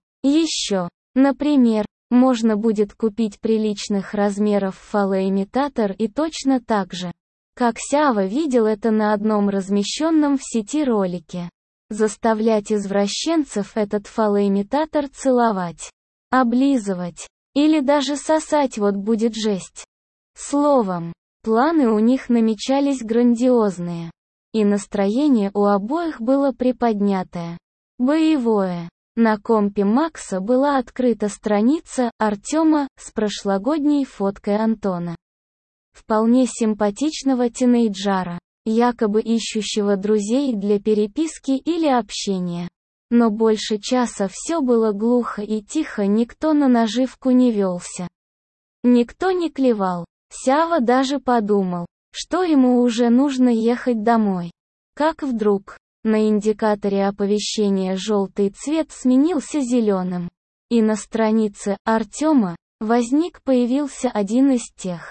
например, можно будет купить приличных размеров фалоимитатор и точно так же, как Сява видел это на одном размещенном в сети ролике, заставлять извращенцев этот фалоимитатор целовать, облизывать, или даже сосать, вот будет жесть. Словом, планы у них намечались грандиозные. И настроение у обоих было приподнятое, боевое. На компе Макса была открыта страница Артема с прошлогодней фоткой Антона. Вполне симпатичного тинейджера, якобы ищущего друзей для переписки или общения. Но больше часа все было глухо и тихо, никто на наживку не велся. Никто не клевал. Сява даже подумал, что ему уже нужно ехать домой. Как вдруг, на индикаторе оповещения желтый цвет сменился зеленым. И на странице Артема появился один из тех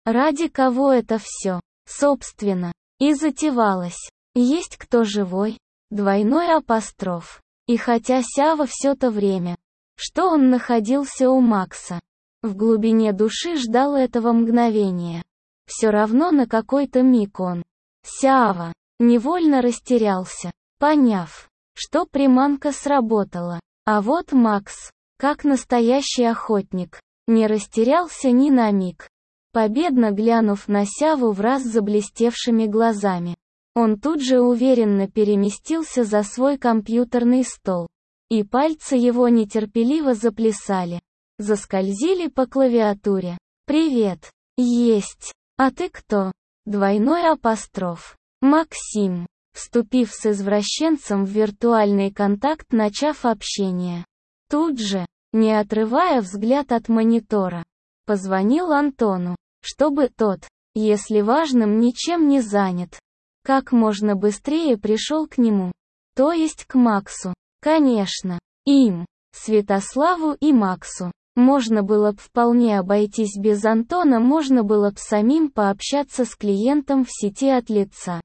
Ради кого это все, собственно, и затевалось? Есть кто живой? Двойной апостроф. И хотя Сява все то время, что он находился у Макса, в глубине души ждал этого мгновения. Все равно на какой-то миг он, Сява, невольно растерялся, поняв, что приманка сработала. А вот Макс, как настоящий охотник, не растерялся ни на миг. Победно глянув на Сяву враз заблестевшими глазами, он тут же уверенно переместился за свой компьютерный стол. И пальцы его нетерпеливо заплясали, заскользили по клавиатуре. «Привет. Есть. А ты кто?» Двойной апостроф. «Максим». Вступив с извращенцем в виртуальный контакт, начав общение. Тут же, не отрывая взгляд от монитора, позвонил Антону, чтобы тот, если важным ничем не занят, как можно быстрее пришел к нему. То есть к Максу. Конечно, им, Святославу и Максу. Можно было б вполне обойтись без Антона, можно было б самим пообщаться с клиентом в сети от лица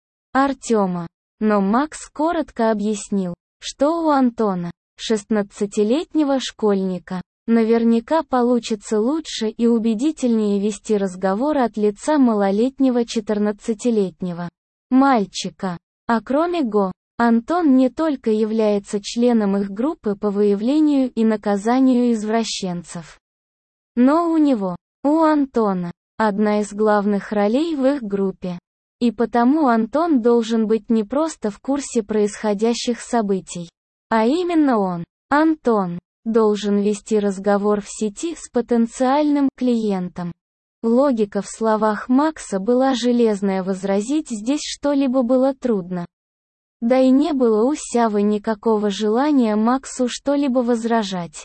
Артема. Но Макс коротко объяснил, что у Антона, 16-летнего школьника, наверняка получится лучше и убедительнее вести разговор от лица малолетнего 14-летнего мальчика. А кроме го, Антон не только является членом их группы по выявлению и наказанию извращенцев, но у Антона, одна из главных ролей в их группе. И потому Антон должен быть не просто в курсе происходящих событий, а именно он, Антон, должен вести разговор в сети с потенциальным клиентом. Логика в словах Макса была железная, возразить здесь что-либо было трудно. Да и не было у Сявы никакого желания Максу что-либо возражать.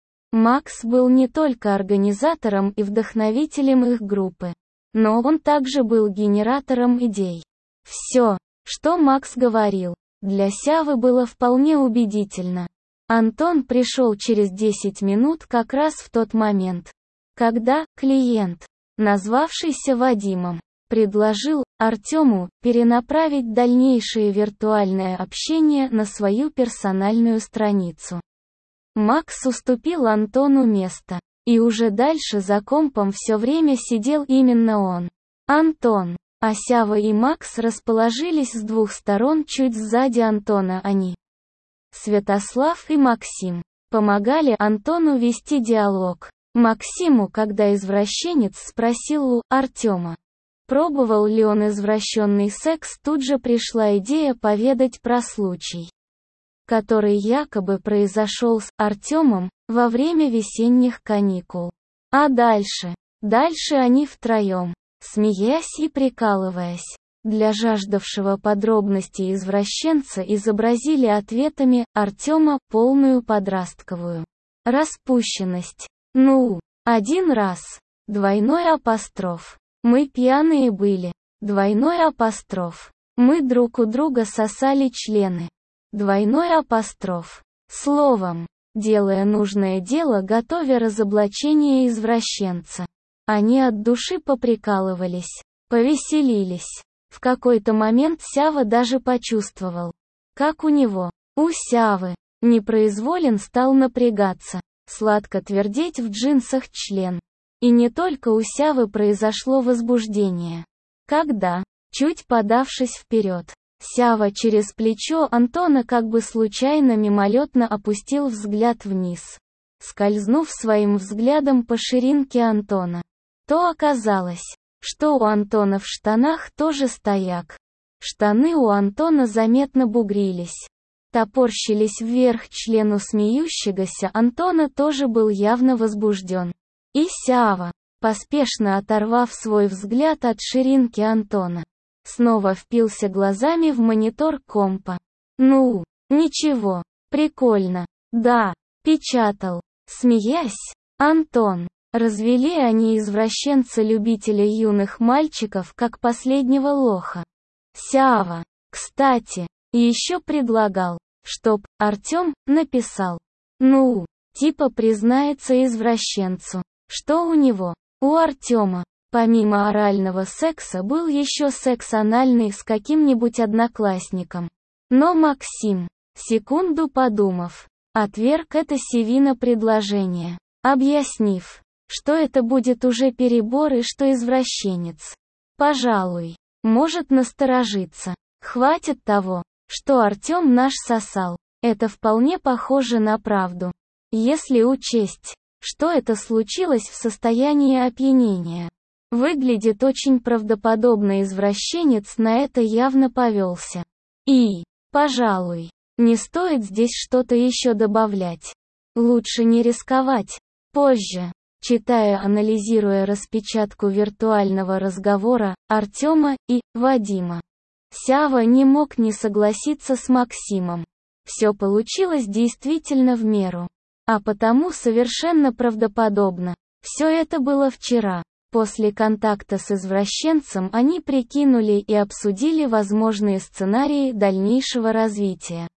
Макс был не только организатором и вдохновителем их группы, но он также был генератором идей. Все, что Макс говорил, для Сявы было вполне убедительно. Антон пришел через 10 минут как раз в тот момент, когда клиент, назвавшийся Вадимом, предложил Артему перенаправить дальнейшее виртуальное общение на свою персональную страницу. Макс уступил Антону место, и уже дальше за компом все время сидел именно он, Антон, а Сява и Макс расположились с двух сторон чуть сзади Антона. Они, Святослав и Максим, помогали Антону вести диалог. Максиму, когда извращенец спросил у Артема, пробовал ли он извращенный секс, тут же пришла идея поведать про случай, который якобы произошел с Артемом во время весенних каникул. А дальше они втроем, смеясь и прикалываясь, для жаждавшего подробностей извращенца изобразили ответами Артема полную подростковую распущенность. Ну, один раз. Двойной апостроф. Мы пьяные были. Двойной апостроф. Мы друг у друга сосали члены. Двойной апостроф. Словом, делая нужное дело, готовя разоблачение извращенца. Они от души поприкалывались, повеселились. В какой-то момент Сява даже почувствовал, как у Сявы, непроизволен стал напрягаться, сладко твердеть в джинсах член. И не только у Сявы произошло возбуждение. Когда, чуть подавшись вперед, Сява через плечо Антона как бы случайно мимолетно опустил взгляд вниз, скользнув своим взглядом по ширинке Антона, то оказалось, что у Антона в штанах тоже стояк. Штаны у Антона заметно бугрились, топорщились вверх, член у смеющегося Антона тоже был явно возбужден. И Сява, поспешно оторвав свой взгляд от ширинки Антона, снова впился глазами в монитор компа. Ну, ничего, прикольно, да, печатал, смеясь, Антон. Развели они извращенца-любителя юных мальчиков как последнего лоха. Сява, кстати, еще предлагал, чтоб Артем написал. Ну, типа признается извращенцу, что у Артема, Помимо орального секса был еще секс анальный с каким-нибудь одноклассником. Но Максим, секунду подумав, отверг это Севино предложение, объяснив, что это будет уже перебор и что извращенец, пожалуй, может насторожиться. Хватит того, что Артем наш сосал. Это вполне похоже на правду. Если учесть, что это случилось в состоянии опьянения. Выглядит очень правдоподобно, извращенец на это явно повелся. И, пожалуй, не стоит здесь что-то еще добавлять. Лучше не рисковать. Позже, читая, анализируя распечатку виртуального разговора Артема и Вадима, Сява не мог не согласиться с Максимом. Все получилось действительно в меру. А потому совершенно правдоподобно. Все это было вчера. После контакта с извращенцем они прикинули и обсудили возможные сценарии дальнейшего развития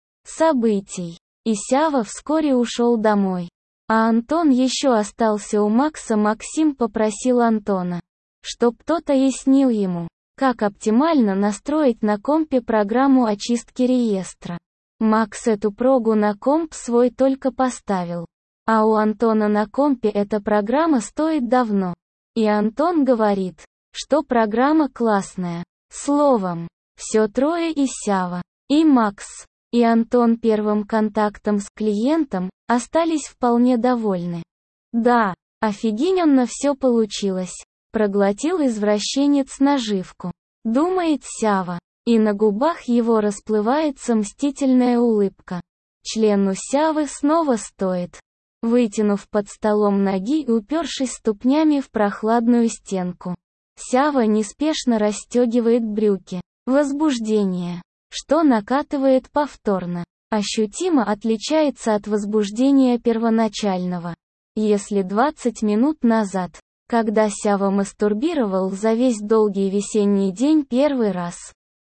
событий. И Сява вскоре ушел домой. А Антон еще остался у Макса. Максим попросил Антона, чтоб тот пояснил ему, как оптимально настроить на компе программу очистки реестра. Макс эту прогу на комп свой только поставил. А у Антона на компе эта программа стоит давно. И Антон говорит, что программа классная. Словом, все трое, и Сява, и Макс, и Антон первым контактом с клиентом остались вполне довольны. Да, офигенно все получилось. Проглотил извращенец наживку, думает Сява, и на губах его расплывается мстительная улыбка. Члену Сявы снова стоит. Вытянув под столом ноги и упершись ступнями в прохладную стенку, Сява неспешно расстегивает брюки. Возбуждение, что накатывает повторно, ощутимо отличается от возбуждения первоначального. Если 20 минут назад, когда Сява мастурбировал за весь долгий весенний день первый раз,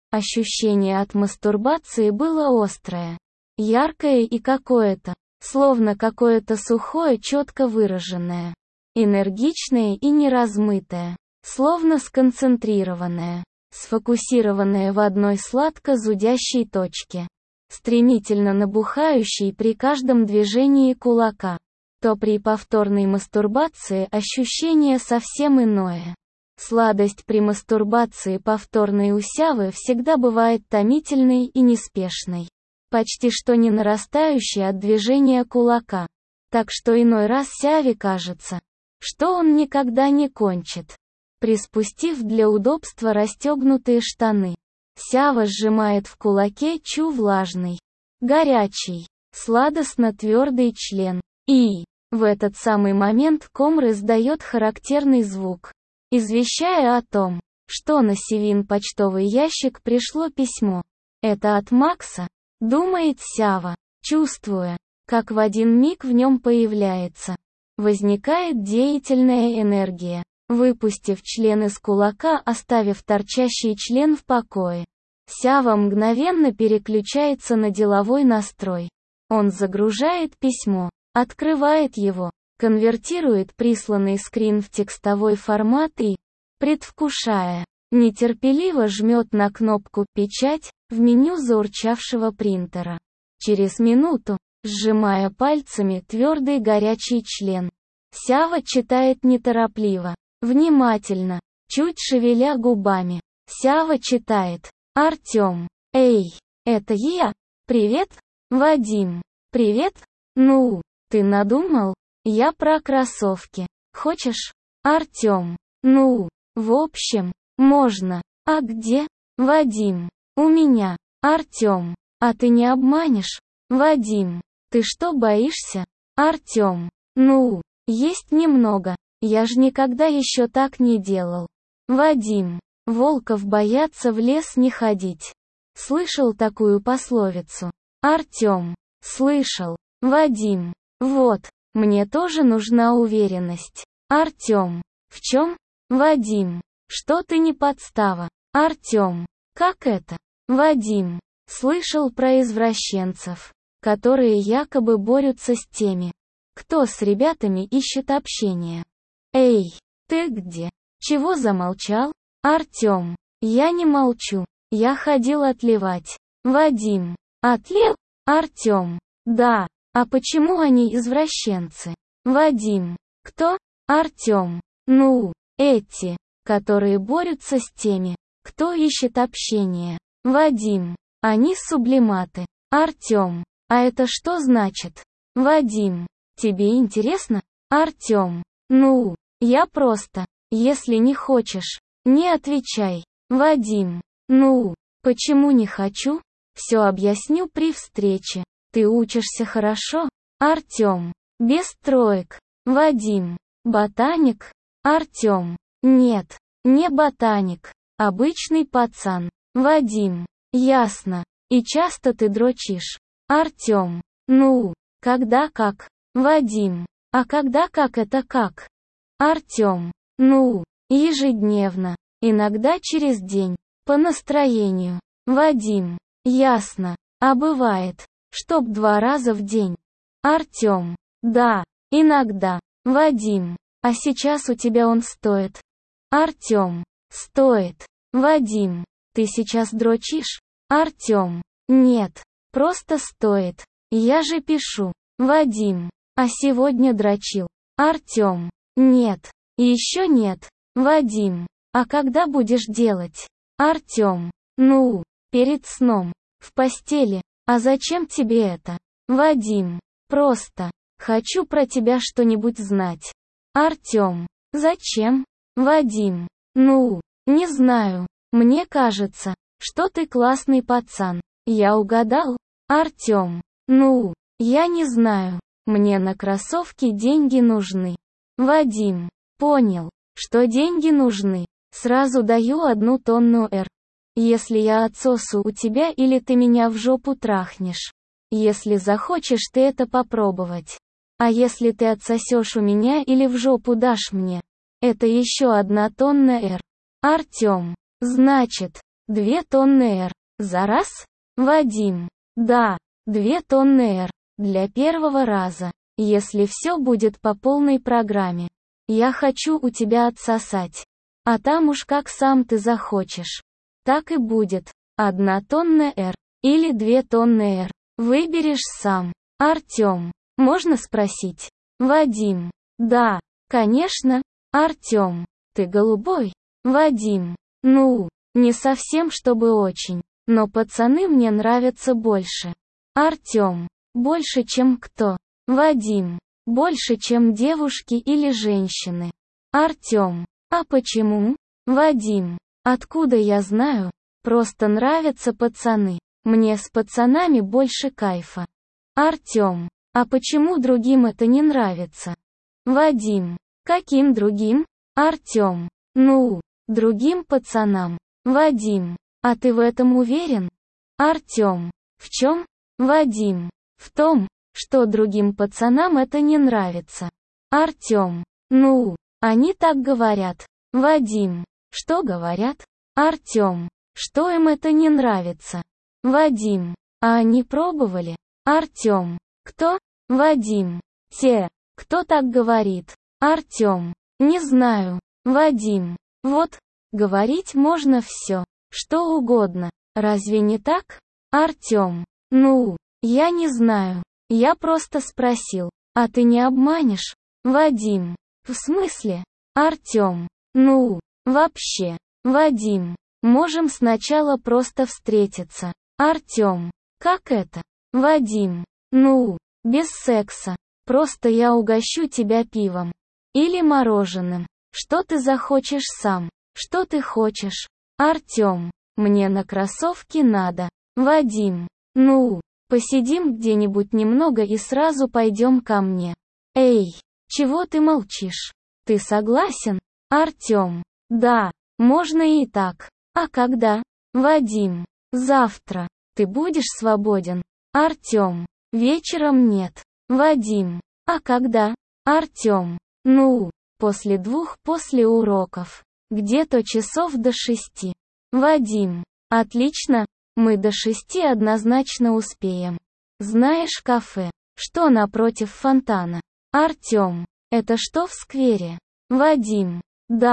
ощущение от мастурбации было острое, яркое и какое-то, словно какое-то сухое, четко выраженное, энергичное и неразмытое, словно сконцентрированное, сфокусированное в одной сладко зудящей точке, стремительно набухающей при каждом движении кулака. То при повторной мастурбации ощущение совсем иное. Сладость при мастурбации повторной у Сявы всегда бывает томительной и неспешной, почти что не нарастающей от движения кулака. Так что иной раз Сяве кажется, что он никогда не кончит. Приспустив для удобства расстегнутые штаны, Сява сжимает в кулаке влажный, горячий, сладостно твердый член. И в этот самый момент ком издает характерный звук, извещая о том, что на Севин почтовый ящик пришло письмо. Это от Макса, думает Сява, чувствуя, как в один миг в нем появляется, возникает деятельная энергия. Выпустив член из кулака, оставив торчащий член в покое, Сява мгновенно переключается на деловой настрой. Он загружает письмо, открывает его, конвертирует присланный скрин в текстовой формат и, предвкушая, нетерпеливо жмет на кнопку «Печать» в меню заурчавшего принтера. Через минуту, сжимая пальцами твердый горячий член, Сява читает неторопливо, внимательно, чуть шевеля губами. Сява читает. Артем. Эй, это я? Привет, Вадим. Привет? Ну, ты надумал? Я про кроссовки. Хочешь? Артем. Ну, в общем, можно. А где? Вадим. У меня. Артем. А ты не обманешь? Вадим. Ты что, боишься? Артем. Ну, есть немного. Я ж никогда еще так не делал. Вадим. Волков боятся в лес не ходить. Слышал такую пословицу? Артем. Слышал. Вадим. Вот, мне тоже нужна уверенность. Артем. В чем? Вадим. Что ты не подстава? Артем. Как это? Вадим. Слышал про извращенцев, которые якобы борются с теми, кто с ребятами ищет общение. Эй, ты где? Чего замолчал? Артём. Я не молчу. Я ходил отливать. Вадим. Отлил? Артём. Да. А почему они извращенцы? Вадим. Кто? Артём. Ну, эти, которые борются с теми, кто ищет общение. Вадим. Они сублиматы. Артём. А это что значит? Вадим. Тебе интересно? Артём. Ну, я просто. Если не хочешь, не отвечай. Вадим. Ну, почему не хочу? Все объясню при встрече. Ты учишься хорошо? Артём. Без троек. Вадим. Ботаник? Артём. Нет, не ботаник. Обычный пацан. Вадим. Ясно. И часто ты дрочишь? Артём. Ну, когда как? Вадим. А когда как это как? Артём. Ну, ежедневно. Иногда через день. По настроению. Вадим. Ясно. А бывает, чтоб 2 раза в день. Артём. Да, иногда. Вадим. А сейчас у тебя он стоит? Артём. Стоит. Вадим. Ты сейчас дрочишь? Артём. Нет. Просто стоит. Я же пишу. Вадим. А сегодня дрочил? Артём. Нет. Ещё нет. Вадим. А когда будешь делать? Артём. Ну, перед сном. В постели. А зачем тебе это? Вадим. Просто. Хочу про тебя что-нибудь знать. Артём. Зачем? Вадим. Ну, не знаю. Мне кажется, что ты классный пацан. Я угадал? Артём. Ну, я не знаю. Мне на кроссовки деньги нужны. Вадим. Понял, что деньги нужны. Сразу даю 1 тонну Р. Если я отсосу у тебя или ты меня в жопу трахнешь. Если захочешь ты это попробовать. А если ты отсосешь у меня или в жопу дашь мне, это еще 1 тонна Р. Артём. Значит, 2 тонны Р. За раз? Вадим. Да, 2 тонны Р. Для первого раза. Если все будет по полной программе. Я хочу у тебя отсосать. А там уж как сам ты захочешь. Так и будет. 1 тонна Р. Или 2 тонны Р. Выберешь сам. Артём. Можно спросить? Вадим. Да, конечно. Артём. Ты голубой? Вадим. Ну, не совсем чтобы очень. Но пацаны мне нравятся больше. Артём. Больше чем кто? Вадим. Больше чем девушки или женщины. Артём. А почему? Вадим. Откуда я знаю? Просто нравятся пацаны. Мне с пацанами больше кайфа. Артём. А почему другим это не нравится? Вадим. Каким другим? Артём. Ну, другим пацанам. Вадим. А ты в этом уверен? Артём. В чём? Вадим. В том, что другим пацанам это не нравится. Артём. Ну, они так говорят. Вадим. Что говорят? Артём. Что им это не нравится? Вадим. А они пробовали? Артём. Кто? Вадим. Те, кто так говорит. Артём. Не знаю. Вадим. Вот, говорить можно всё, что угодно. Разве не так? Артём. Ну, я не знаю. Я просто спросил. А ты не обманешь? Вадим. В смысле? Артём. Ну, вообще. Вадим. Можем сначала просто встретиться. Артём. Как это? Вадим. Ну, без секса. Просто я угощу тебя пивом. Или мороженым. Что ты захочешь сам? Что ты хочешь? Артём. Мне на кроссовки надо. Вадим. Ну, посидим где-нибудь немного и сразу пойдем ко мне. Эй, чего ты молчишь? Ты согласен? Артём. Да, можно и так. А когда? Вадим. Завтра. Ты будешь свободен? Артём. Вечером нет. Вадим. А когда? Артём. Ну, после 2 после уроков. Где-то часов до 6. Вадим. Отлично. Мы до 6 однозначно успеем. Знаешь кафе, что напротив фонтана? Артём. Это что в сквере? Вадим. Да,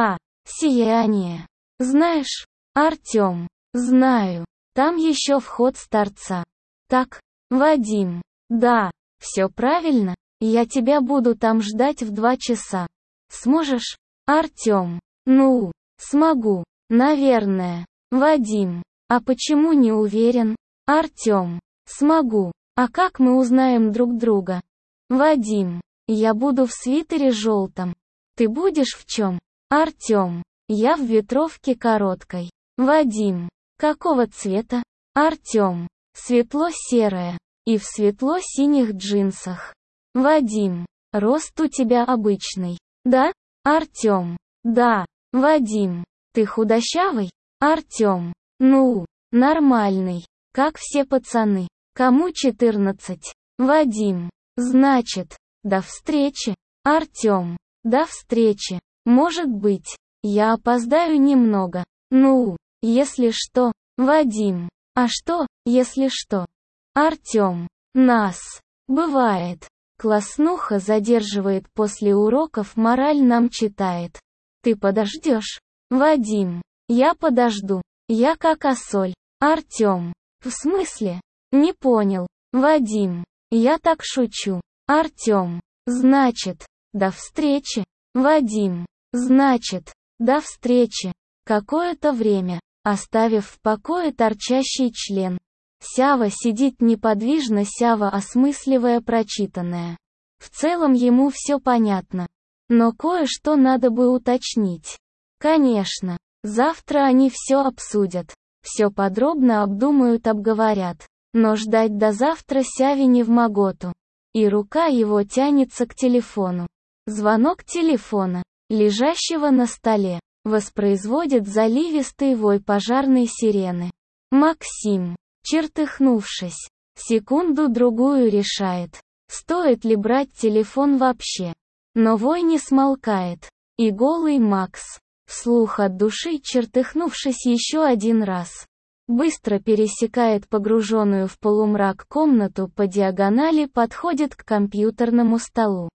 сияние. Знаешь, Артём, знаю, там еще вход с торца. Так, Вадим, да, все правильно, я тебя буду там ждать в 2 часа. Сможешь, Артём? Ну, смогу, наверное. Вадим, а почему не уверен? Артём, смогу. А как мы узнаем друг друга? Вадим, я буду в свитере желтом. Ты будешь в чем? Артём, я в ветровке короткой. Вадим, какого цвета? Артём, светло-серая. И в светло-синих джинсах. Вадим, рост у тебя обычный. Да? Артём, да. Вадим, ты худощавый? Артём, ну, нормальный. Как все пацаны. Кому 14? Вадим, значит, до встречи. Артём, до встречи. Может быть, я опоздаю немного. Ну, если что. Вадим, а что, если что? Артём, нас. Бывает. Класснуха задерживает после уроков, мораль нам читает. Ты подождешь? Вадим, я подожду. Я как осоль. Артём, в смысле? Не понял. Вадим, я так шучу. Артём, значит, до встречи. Вадим, значит, до встречи. Какое-то время, оставив в покое торчащий член, Сява сидит неподвижно, Сява осмысливая прочитанное. В целом ему все понятно. Но кое-что надо бы уточнить. Конечно, завтра они все обсудят. Все подробно обдумают, обговорят. Но ждать до завтра Сяве не вмоготу. И рука его тянется к телефону. Звонок телефона, лежащего на столе, воспроизводит заливистый вой пожарной сирены. Максим, чертыхнувшись, секунду-другую решает, стоит ли брать телефон вообще. Но вой не смолкает. И голый Макс, вслух от души чертыхнувшись еще один раз, быстро пересекает погруженную в полумрак комнату, по диагонали подходит к компьютерному столу,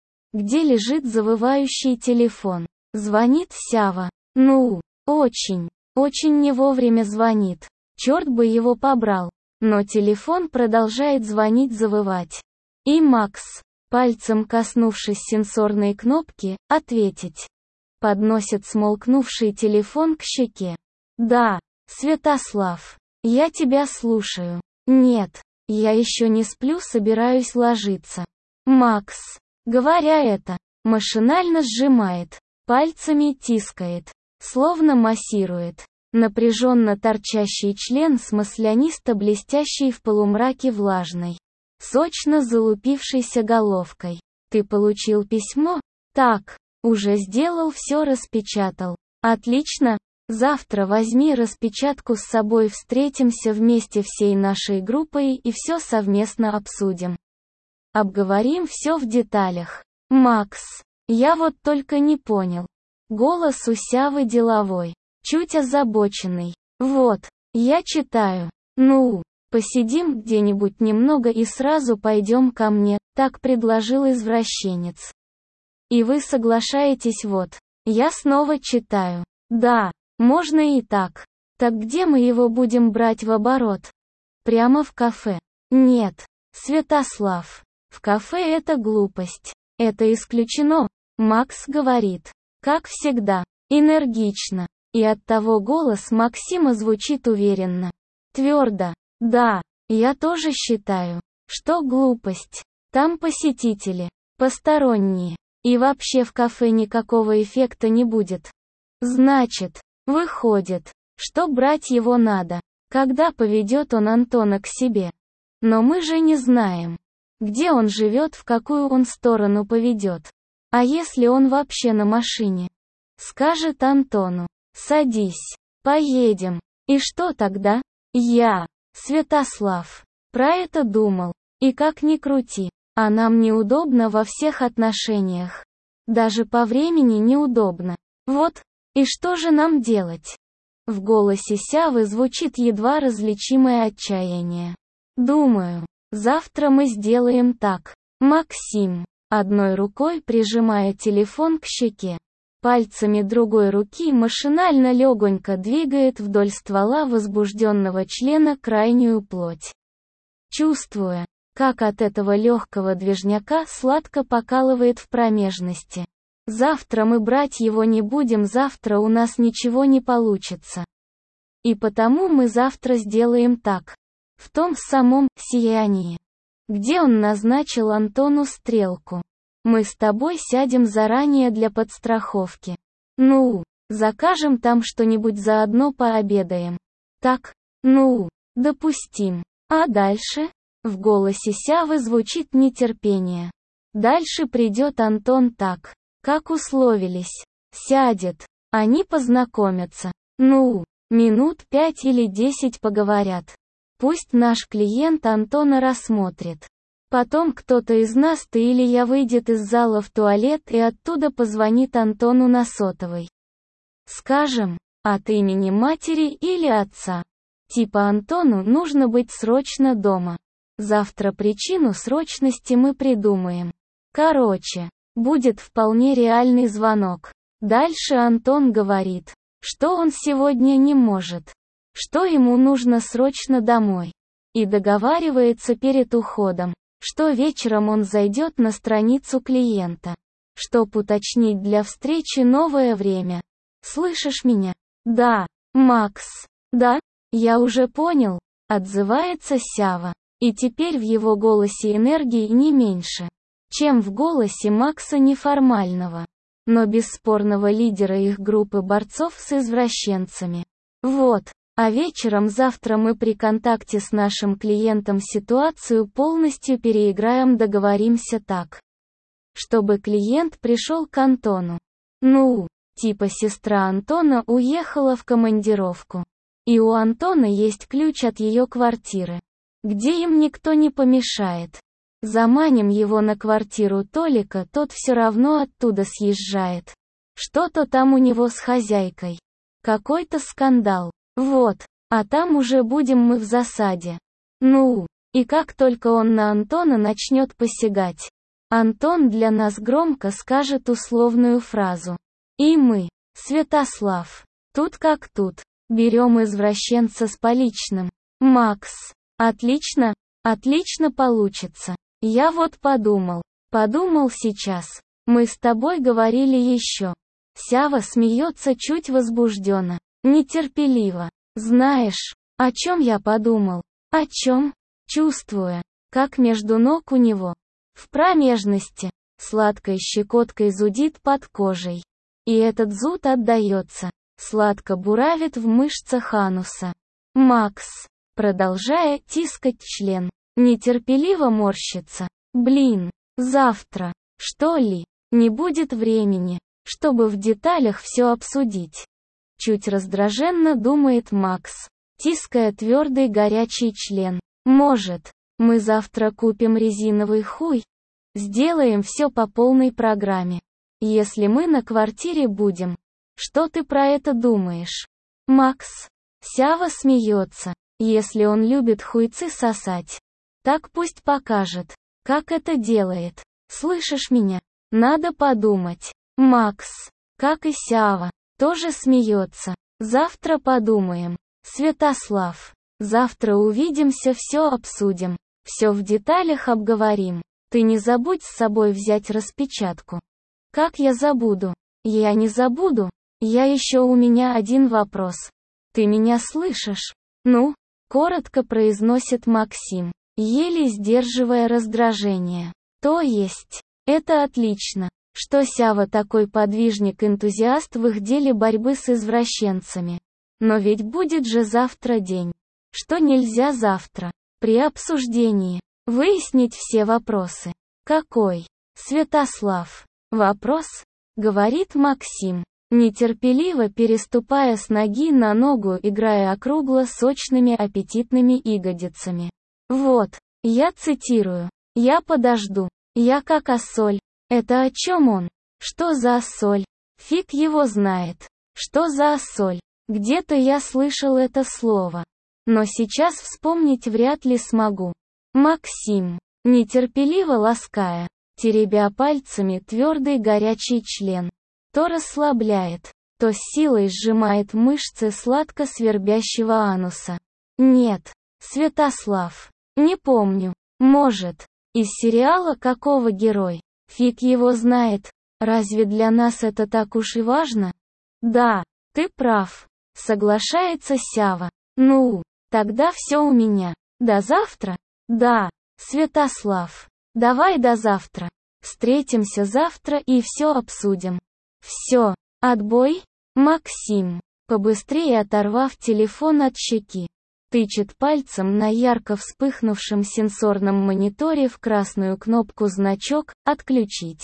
где лежит завывающий телефон. Звонит Сява. Ну, очень не вовремя звонит. Черт бы его побрал. Но телефон продолжает звонить, завывать. И Макс, пальцем коснувшись сенсорной кнопки «Ответить», подносит смолкнувший телефон к щеке. «Да, Святослав, я тебя слушаю». «Нет, я еще не сплю, собираюсь ложиться». Макс, говоря это, машинально сжимает, пальцами тискает, словно массирует, напряженно торчащий член с маслянисто-блестящей в полумраке влажной, сочно залупившейся головкой. «Ты получил письмо?» «Так, уже сделал, все распечатал». «Отлично, завтра возьми распечатку с собой, встретимся вместе всей нашей группой и все совместно обсудим. Обговорим все в деталях». «Макс, я вот только не понял». Голос у Сявы деловой, чуть озабоченный. «Вот, я читаю. Ну, посидим где-нибудь немного и сразу пойдем ко мне», так предложил извращенец. «И вы соглашаетесь?» «Вот, я снова читаю». «Да, можно и так. Так где мы его будем брать в оборот?» «Прямо в кафе». «Нет, Святослав, в кафе это глупость. Это исключено», Макс говорит. Как всегда, энергично. И оттого голос Максима звучит уверенно. Твердо. «Да, я тоже считаю, что глупость. Там посетители, посторонние. И вообще в кафе никакого эффекта не будет. Значит, выходит, что брать его надо, когда поведет он Антона к себе. Но мы же не знаем, где он живет, в какую он сторону поведет. А если он вообще на машине? Скажет Антону: садись, поедем. И что тогда? Я, Святослав, про это думал. И как ни крути, а нам неудобно во всех отношениях. Даже по времени неудобно. Вот, и что же нам делать? В голосе Сявы звучит едва различимое отчаяние. Думаю, завтра мы сделаем так. Максим, одной рукой прижимая телефон к щеке, Пальцами другой руки машинально легонько двигает вдоль ствола возбужденного члена крайнюю плоть. Чувствуя, как от этого легкого движняка сладко покалывает в промежности. Завтра мы брать его не будем, завтра у нас ничего не получится. И потому мы завтра сделаем так. В том самом сиянии, где он назначил Антону стрелку. Мы с тобой сядем заранее для подстраховки. Ну, закажем там что-нибудь, заодно пообедаем. Так, ну, допустим. А дальше? В голосе Сявы звучит нетерпение. Дальше придет Антон так, как условились. Сядет. Они познакомятся. Ну, минут 5 или 10 поговорят. Пусть наш клиент Антона рассмотрит. Потом кто-то из нас, ты или я, выйдет из зала в туалет и оттуда позвонит Антону на сотовый. Скажем, от имени матери или отца. Типа Антону нужно быть срочно дома. Завтра причину срочности мы придумаем. Короче, будет вполне реальный звонок. Дальше Антон говорит, что он сегодня не может. Что ему нужно срочно домой. И договаривается перед уходом, что вечером он зайдет на страницу клиента, чтоб уточнить для встречи новое время. Слышишь меня? Да, Макс. Да, я уже понял, отзывается Сява. И теперь в его голосе энергии не меньше, чем в голосе Макса неформального, но бесспорного лидера их группы борцов с извращенцами. Вот. А вечером завтра мы при контакте с нашим клиентом ситуацию полностью переиграем, договоримся так, чтобы клиент пришел к Антону. Ну, типа сестра Антона уехала в командировку. И у Антона есть ключ от ее квартиры, где им никто не помешает. Заманим его на квартиру Толика, тот все равно оттуда съезжает. Что-то там у него с хозяйкой. Какой-то скандал. Вот, а там уже будем мы в засаде. Ну, и как только он на Антона начнет посягать, Антон для нас громко скажет условную фразу. И мы, Святослав, тут как тут, берем извращенца с поличным. Макс, отлично, отлично получится. Я вот подумал сейчас. Мы с тобой говорили еще. Сява смеется чуть возбужденно. Нетерпеливо. Знаешь, о чем я подумал? О чем? Чувствуя, как между ног у него, в промежности, сладкой щекоткой зудит под кожей. И этот зуд отдается, сладко буравит в мышцах ануса. Макс, продолжая тискать член, нетерпеливо морщится. Блин, завтра, что ли, не будет времени, чтобы в деталях все обсудить. Чуть раздраженно думает Макс, тиская твердый горячий член. Может, мы завтра купим резиновый хуй? Сделаем все по полной программе. Если мы на квартире будем. Что ты про это думаешь? Макс. Сява смеется. Если он любит хуйцы сосать, так пусть покажет, как это делает. Слышишь меня? Надо подумать. Макс, как и Сява, тоже смеется. Завтра подумаем. Святослав. Завтра увидимся, все обсудим. Все в деталях обговорим. Ты не забудь с собой взять распечатку. Как я забуду? Я не забуду. Я еще у меня один вопрос. Ты меня слышишь? Ну? Коротко произносит Максим, еле сдерживая раздражение. То есть, это отлично, что Сява такой подвижник-энтузиаст в их деле борьбы с извращенцами. Но ведь будет же завтра день. Что нельзя завтра? При обсуждении. Выяснить все вопросы. Какой? Святослав. Вопрос? Говорит Максим, нетерпеливо переступая с ноги на ногу, играя округло сочными аппетитными ягодицами. Вот, я цитирую. Я подожду. Я как ассоль. Это о чем он? Что за ассоль? Фиг его знает. Что за ассоль? Где-то я слышал это слово. Но сейчас вспомнить вряд ли смогу. Максим, нетерпеливо лаская, теребя пальцами твердый горячий член. то расслабляет, то с силой сжимает мышцы сладко свербящего ануса. Нет, Святослав. Не помню. Может, из сериала какого герой? Фиг его знает. Разве для нас это так уж и важно? Да, ты прав. Соглашается Сява. Ну, тогда все у меня. До завтра? Да, Святослав. Давай до завтра. Встретимся завтра и все обсудим. Все, отбой? Максим, побыстрее оторвав телефон от щеки, тычет пальцем на ярко вспыхнувшем сенсорном мониторе в красную кнопку значок «Отключить».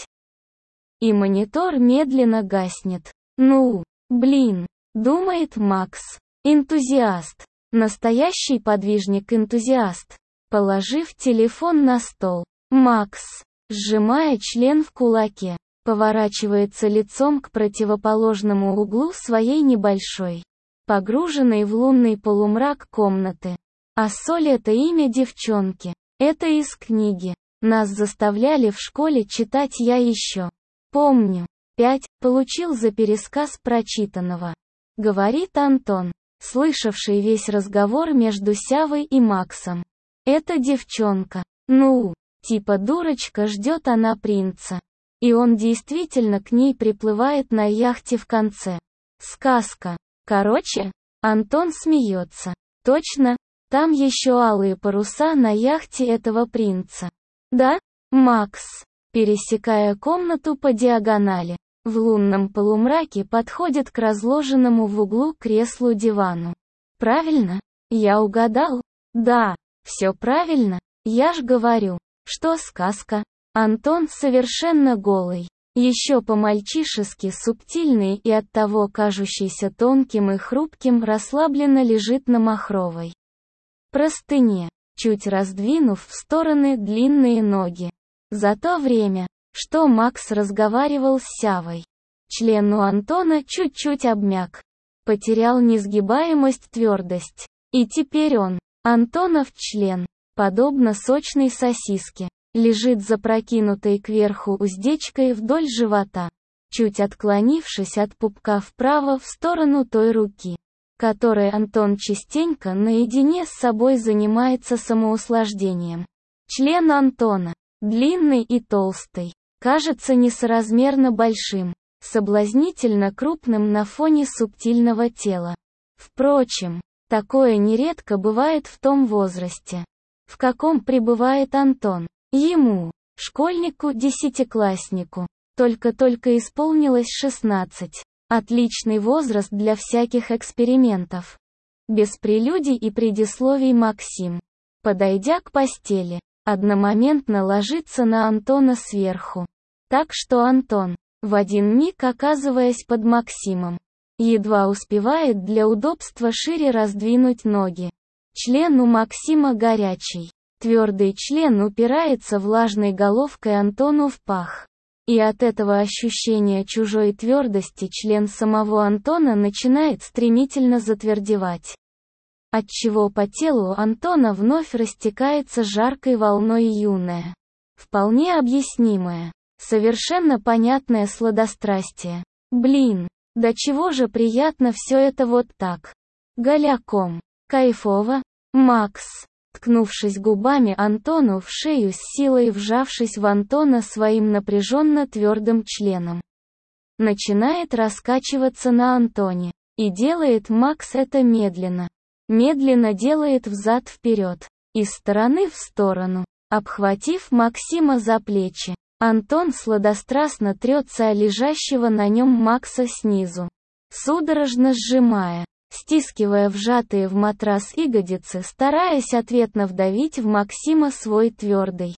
И монитор медленно гаснет. Ну, блин, думает Макс. Энтузиаст. Настоящий подвижник-энтузиаст. Положив телефон на стол, Макс, сжимая член в кулаке, поворачивается лицом к противоположному углу своей небольшой, погруженной в лунный полумрак комнаты. А Соль — это имя девчонки. Это из книги. Нас заставляли в школе читать, я еще помню. 5. Получил за пересказ прочитанного. Говорит Антон, слышавший весь разговор между Сявой и Максом. Это девчонка. Ну, типа дурочка, ждет она принца. И он действительно к ней приплывает на яхте в конце. Сказка. Короче, Антон смеется. Точно, там еще алые паруса на яхте этого принца. Да, Макс, пересекая комнату по диагонали, в лунном полумраке подходит к разложенному в углу креслу-дивану. Правильно? Я угадал? Да, все правильно, я ж говорю, что сказка. Антон совершенно голый, еще по-мальчишески субтильный и оттого кажущийся тонким и хрупким, расслабленно лежит на махровой простыне, чуть раздвинув в стороны длинные ноги. За то время, что Макс разговаривал с Сявой, член у Антона чуть-чуть обмяк, потерял несгибаемость, твердость. И теперь он, Антонов член, подобно сочной сосиске, лежит запрокинутой кверху уздечкой вдоль живота, чуть отклонившись от пупка вправо в сторону той руки, которой Антон частенько наедине с собой занимается самоуслаждением. Член Антона, длинный и толстый, кажется несоразмерно большим, соблазнительно крупным на фоне субтильного тела. Впрочем, такое нередко бывает в том возрасте, в каком пребывает Антон. Ему, школьнику-десятикласснику, только-только исполнилось 16. Отличный возраст для всяких экспериментов. Без прелюдий и предисловий Максим, подойдя к постели, одномоментно ложится на Антона сверху. Так что Антон, в один миг оказываясь под Максимом, едва успевает для удобства шире раздвинуть ноги. Член у Максима горячий. Твердый член упирается влажной головкой Антону в пах. И от этого ощущения чужой твердости член самого Антона начинает стремительно затвердевать. Отчего по телу Антона вновь растекается жаркой волной юное, вполне объяснимое, совершенно понятное сладострастие. Блин, до чего же приятно все это вот так. Голяком. Кайфово. Макс, ткнувшись губами Антону в шею, с силой вжавшись в Антона своим напряженно твердым членом, начинает раскачиваться на Антоне. И делает Макс это медленно. Медленно делает взад-вперед, из стороны в сторону, обхватив Максима за плечи. Антон сладострастно трется о лежащего на нем Макса снизу, судорожно сжимая, стискивая вжатые в матрас ягодицы, стараясь ответно вдавить в Максима свой твердый,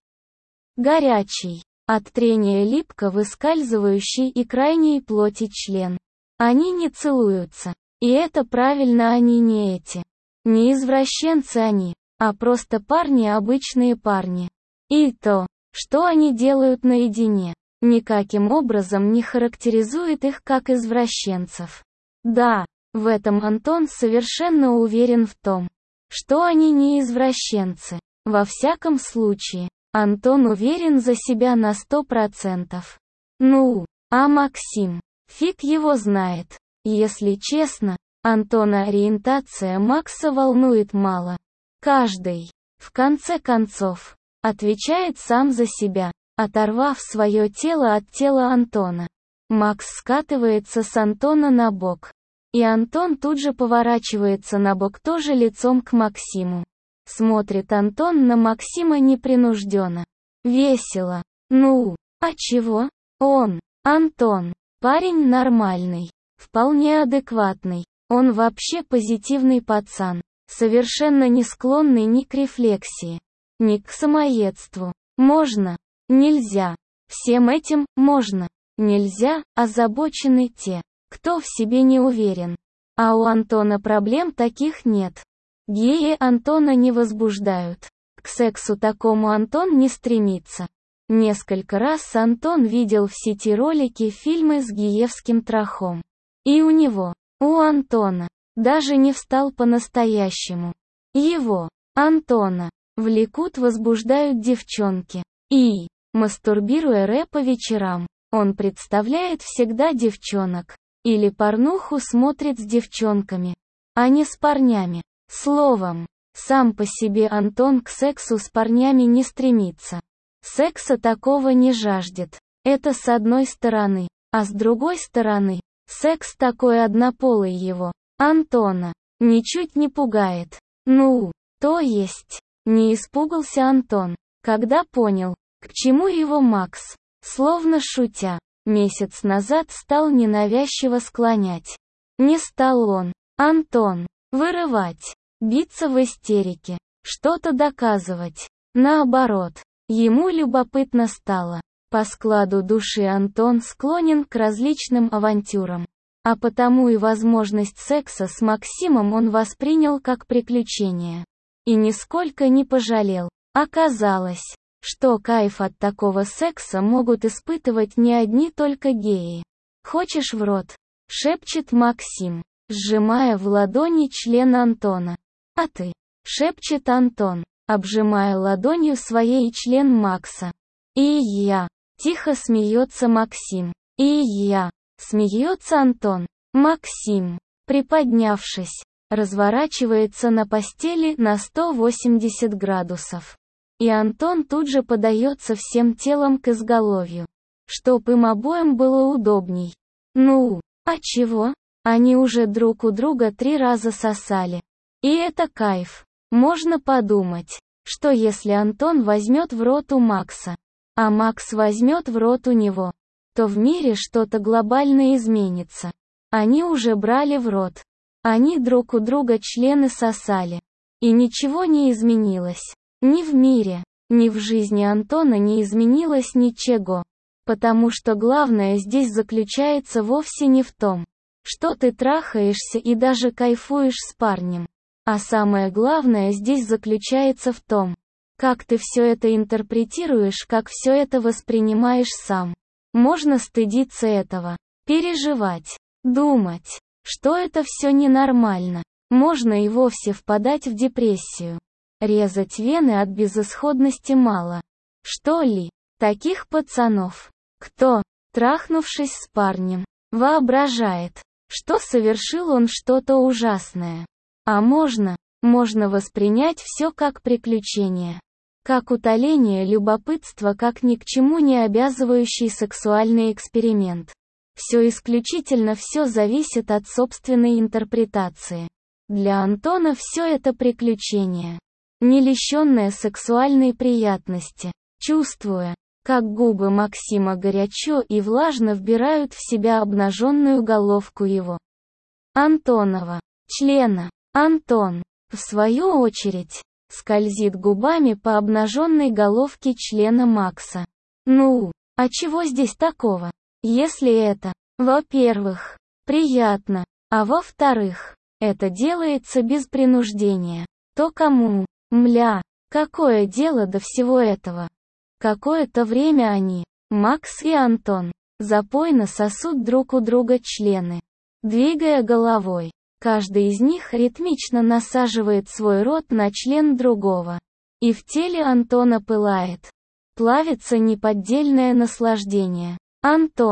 горячий, от трения липко выскальзывающий и крайней плоти член. Они не целуются. И это правильно, они не эти. Не извращенцы они, а просто парни, обычные парни. И то, что они делают наедине, никаким образом не характеризует их как извращенцев. Да, в этом Антон совершенно уверен в том, что они не извращенцы. Во всяком случае, Антон уверен за себя на 100%. Ну, а Максим, Фиг его знает. Если честно, Антона ориентация Макса волнует мало. Каждый, в конце концов, отвечает сам за себя, оторвав свое тело от тела Антона. Макс скатывается с Антона на бок. И Антон тут же поворачивается на бок тоже лицом к Максиму. Смотрит Антон на Максима непринужденно. Весело. Ну, а чего? Он, Антон, парень нормальный, вполне адекватный. Он вообще позитивный пацан, совершенно не склонный ни к рефлексии, ни к самоедству. Можно, нельзя. Всем этим можно, нельзя, озабочены те, кто в себе не уверен. А у Антона проблем таких нет. Геи Антона не возбуждают. К сексу такому Антон не стремится. Несколько раз Антон видел в сети ролики фильмы с геевским трахом. И у него, у Антона, даже не встал по-настоящему. Его, Антона, возбуждают девчонки. И, мастурбируя по вечерам, он представляет всегда девчонок. Или порнуху смотрит с девчонками, а не с парнями. Словом, сам по себе Антон к сексу с парнями не стремится. Секса такого не жаждет. Это с одной стороны. А с другой стороны, секс такой однополый его, Антона, ничуть не пугает. Ну, то есть, не испугался Антон, когда понял, к чему его Макс, словно шутя, месяц назад стал ненавязчиво склонять. Не стал он, Антон, вырывать, биться в истерике, что-то доказывать. Наоборот, ему любопытно стало. По складу души Антон склонен к различным авантюрам. А потому и возможность секса с Максимом он воспринял как приключение. И нисколько не пожалел. Оказалось, что кайф от такого секса могут испытывать не одни только геи. «Хочешь в рот?» — шепчет Максим, сжимая в ладони член Антона. «А ты?» — шепчет Антон, обжимая ладонью своей член Макса. «И я!» — тихо смеется Максим. «И я!» — смеется Антон. Максим, приподнявшись, разворачивается на постели на 180 градусов. И Антон тут же подается всем телом к изголовью, чтоб им обоим было удобней. Ну, а чего? Они уже друг у друга 3 раза сосали. И это кайф. Можно подумать, что если Антон возьмет в рот у Макса, а Макс возьмет в рот у него, то в мире что-то глобально изменится. Они уже брали в рот. Они друг у друга члены сосали. И ничего не изменилось. Ни в мире, ни в жизни Антона не изменилось ничего. Потому что главное здесь заключается вовсе не в том, что ты трахаешься и даже кайфуешь с парнем. А самое главное здесь заключается в том, как ты все это интерпретируешь, как все это воспринимаешь сам. Можно стыдиться этого, переживать, думать, что это все ненормально. Можно и вовсе впадать в депрессию. Резать вены от безысходности мало. Что ли? Таких пацанов, кто, трахнувшись с парнем, воображает, что совершил он что-то ужасное. А можно воспринять все как приключение. Как утоление любопытства, как ни к чему не обязывающий сексуальный эксперимент. Все зависит от собственной интерпретации. Для Антона все это приключение, не лишенное сексуальной приятности. Чувствуя, как губы Максима горячо и влажно вбирают в себя обнаженную головку его Антонова члена, Антон, в свою очередь, скользит губами по обнаженной головке члена Макса. Ну, а чего здесь такого? Если это, во-первых, приятно, а во-вторых, это делается без принуждения, то кому, какое дело до всего этого? Какое-то время они, Макс и Антон, запойно сосут друг у друга члены. Двигая головой, каждый из них ритмично насаживает свой рот на член другого. И в теле Антона пылает, плавится неподдельное наслаждение. Антон,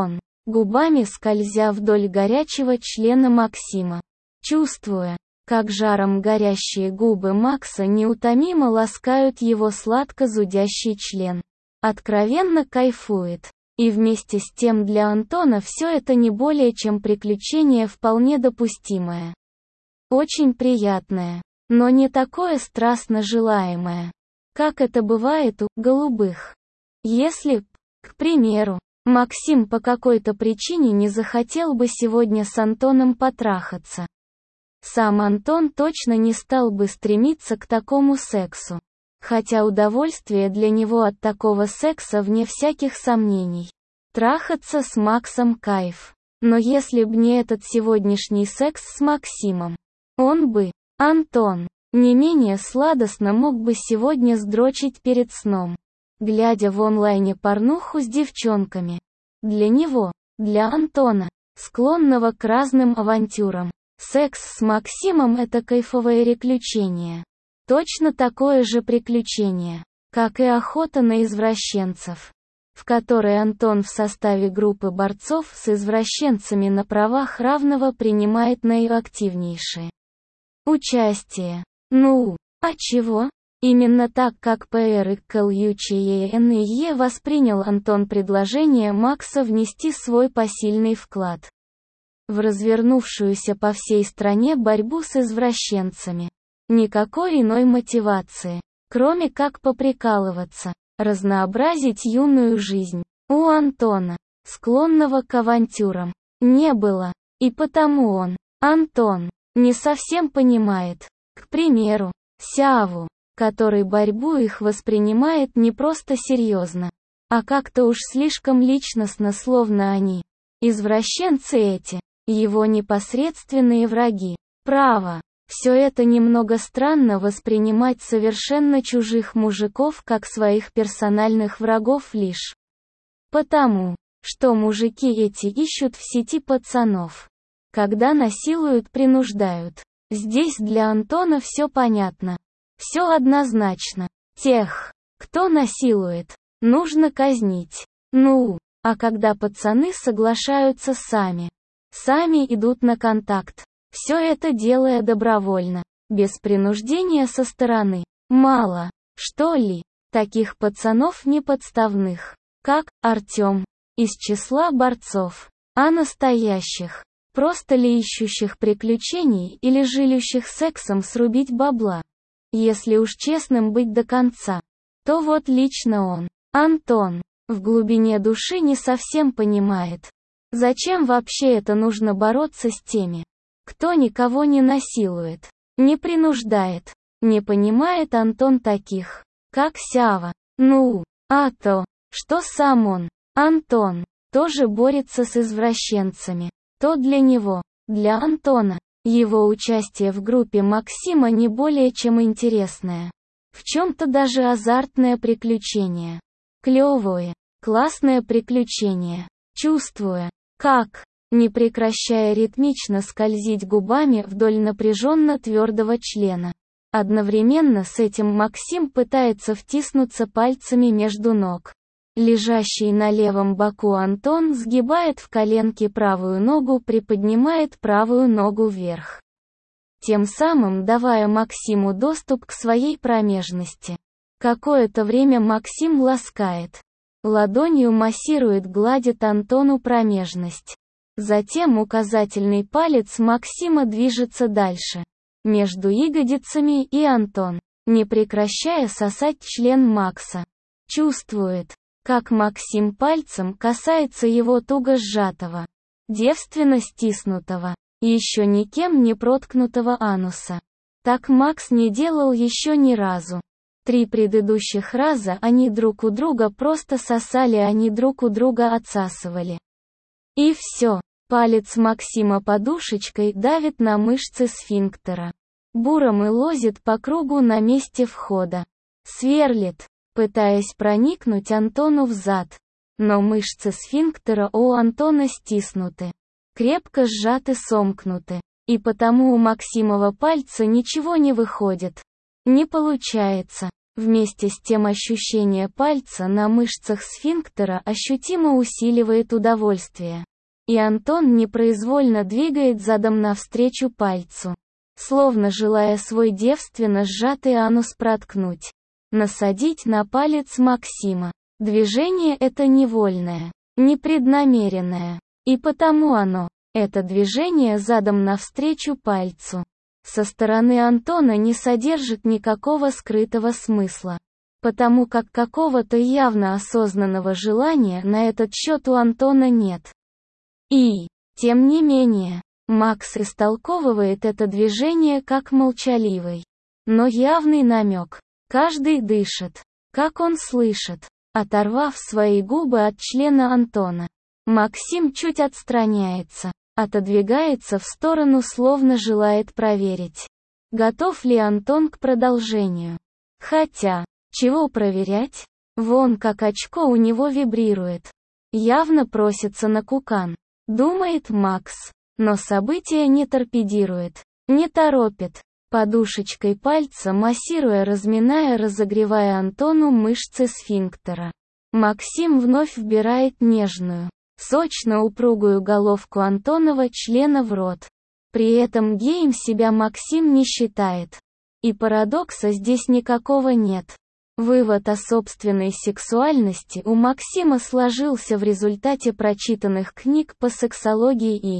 губами скользя вдоль горячего члена Максима. Чувствуя, как жаром горящие губы Макса неутомимо ласкают его сладко зудящий член. Откровенно кайфует. И вместе с тем для Антона все это не более чем приключение вполне допустимое. Очень приятное, но не такое страстно желаемое, как это бывает у голубых. Если, к примеру, Максим по какой-то причине не захотел бы сегодня с Антоном потрахаться, сам Антон точно не стал бы стремиться к такому сексу. Хотя удовольствие для него от такого секса вне всяких сомнений. Трахаться с Максом кайф. Но если б не этот сегодняшний секс с Максимом, он бы, Антон, не менее сладостно мог бы сегодня сдрочить перед сном, глядя в онлайне порнуху с девчонками. Для него, для Антона, склонного к разным авантюрам, секс с Максимом — это кайфовое приключение. Точно такое же приключение, как и охота на извращенцев, в которой Антон в составе группы борцов с извращенцами на правах равного принимает наиактивнейшее участие. Ну, а чего? Именно так, как ПРКЛЮЧЕНЕ воспринял Антон предложение Макса внести свой посильный вклад в развернувшуюся по всей стране борьбу с извращенцами. Никакой иной мотивации, кроме как поприкалываться, разнообразить юную жизнь, у Антона, склонного к авантюрам, не было. И потому он, Антон, не совсем понимает, к примеру, Сяву, который борьбу их воспринимает не просто серьезно, а как-то уж слишком личностно, словно они, извращенцы эти, его непосредственные враги. Право. Все это немного странно воспринимать совершенно чужих мужиков как своих персональных врагов лишь потому, что мужики эти ищут в сети пацанов, когда насилуют, принуждают. Здесь для Антона все понятно. Все однозначно. Тех, кто насилует, нужно казнить. Ну, а когда пацаны соглашаются сами идут на контакт. Все это делая добровольно, без принуждения со стороны. Мало, что ли, таких пацанов неподставных, как Артем, из числа борцов, а настоящих, просто ли ищущих приключений или жилющих сексом срубить бабла. Если уж честным быть до конца, то вот лично он, Антон, в глубине души не совсем понимает, зачем вообще это нужно бороться с теми, кто никого не насилует, не принуждает. Не понимает Антон таких, как Сява. Ну, а то, что сам он, Антон, тоже борется с извращенцами, то для него, для Антона, его участие в группе Максима не более чем интересное. В чем-то даже азартное приключение. Клевое, классное приключение. Чувствуя, как, не прекращая ритмично скользить губами вдоль напряженно твердого члена. Одновременно с этим Максим пытается втиснуться пальцами между ног. Лежащий на левом боку Антон сгибает в коленке правую ногу, приподнимает правую ногу вверх, тем самым давая Максиму доступ к своей промежности. Какое-то время Максим ласкает. Ладонью массирует, гладит Антону промежность. Затем указательный палец Максима движется дальше, между ягодицами, и Антон, не прекращая сосать член Макса, чувствует, как Максим пальцем касается его туго сжатого, девственно стиснутого, еще никем не проткнутого ануса. Так Макс не делал еще ни разу. 3 предыдущих раза они друг у друга просто сосали, они друг у друга отсасывали. И все. Палец Максима подушечкой давит на мышцы сфинктера. Буром и лозит по кругу на месте входа. Сверлит, пытаясь проникнуть Антону в зад. Но мышцы сфинктера у Антона стиснуты, крепко сжаты, сомкнуты. И потому у Максимова пальца ничего не выходит. Не получается. Вместе с тем ощущение пальца на мышцах сфинктера ощутимо усиливает удовольствие. И Антон непроизвольно двигает задом навстречу пальцу, словно желая свой девственно сжатый анус проткнуть, насадить на палец Максима. Движение это невольное, непреднамеренное, и потому это движение задом навстречу пальцу, со стороны Антона не содержит никакого скрытого смысла, потому как какого-то явно осознанного желания на этот счет у Антона нет. И, тем не менее, Макс истолковывает это движение как молчаливый, но явный намек. Каждый дышит, как он слышит. Оторвав свои губы от члена Антона, Максим чуть отстраняется, отодвигается в сторону, словно желает проверить, готов ли Антон к продолжению. Хотя, чего проверять? Вон как очко у него вибрирует. Явно просится на кукан, думает Макс, но события не торпедирует, не торопит, подушечкой пальца массируя, разминая, разогревая Антону мышцы сфинктера. Максим вновь вбирает нежную, сочно-упругую головку Антонова члена в рот. При этом геем себя Максим не считает. И парадокса здесь никакого нет. Вывод о собственной сексуальности у Максима сложился в результате прочитанных книг по сексологии и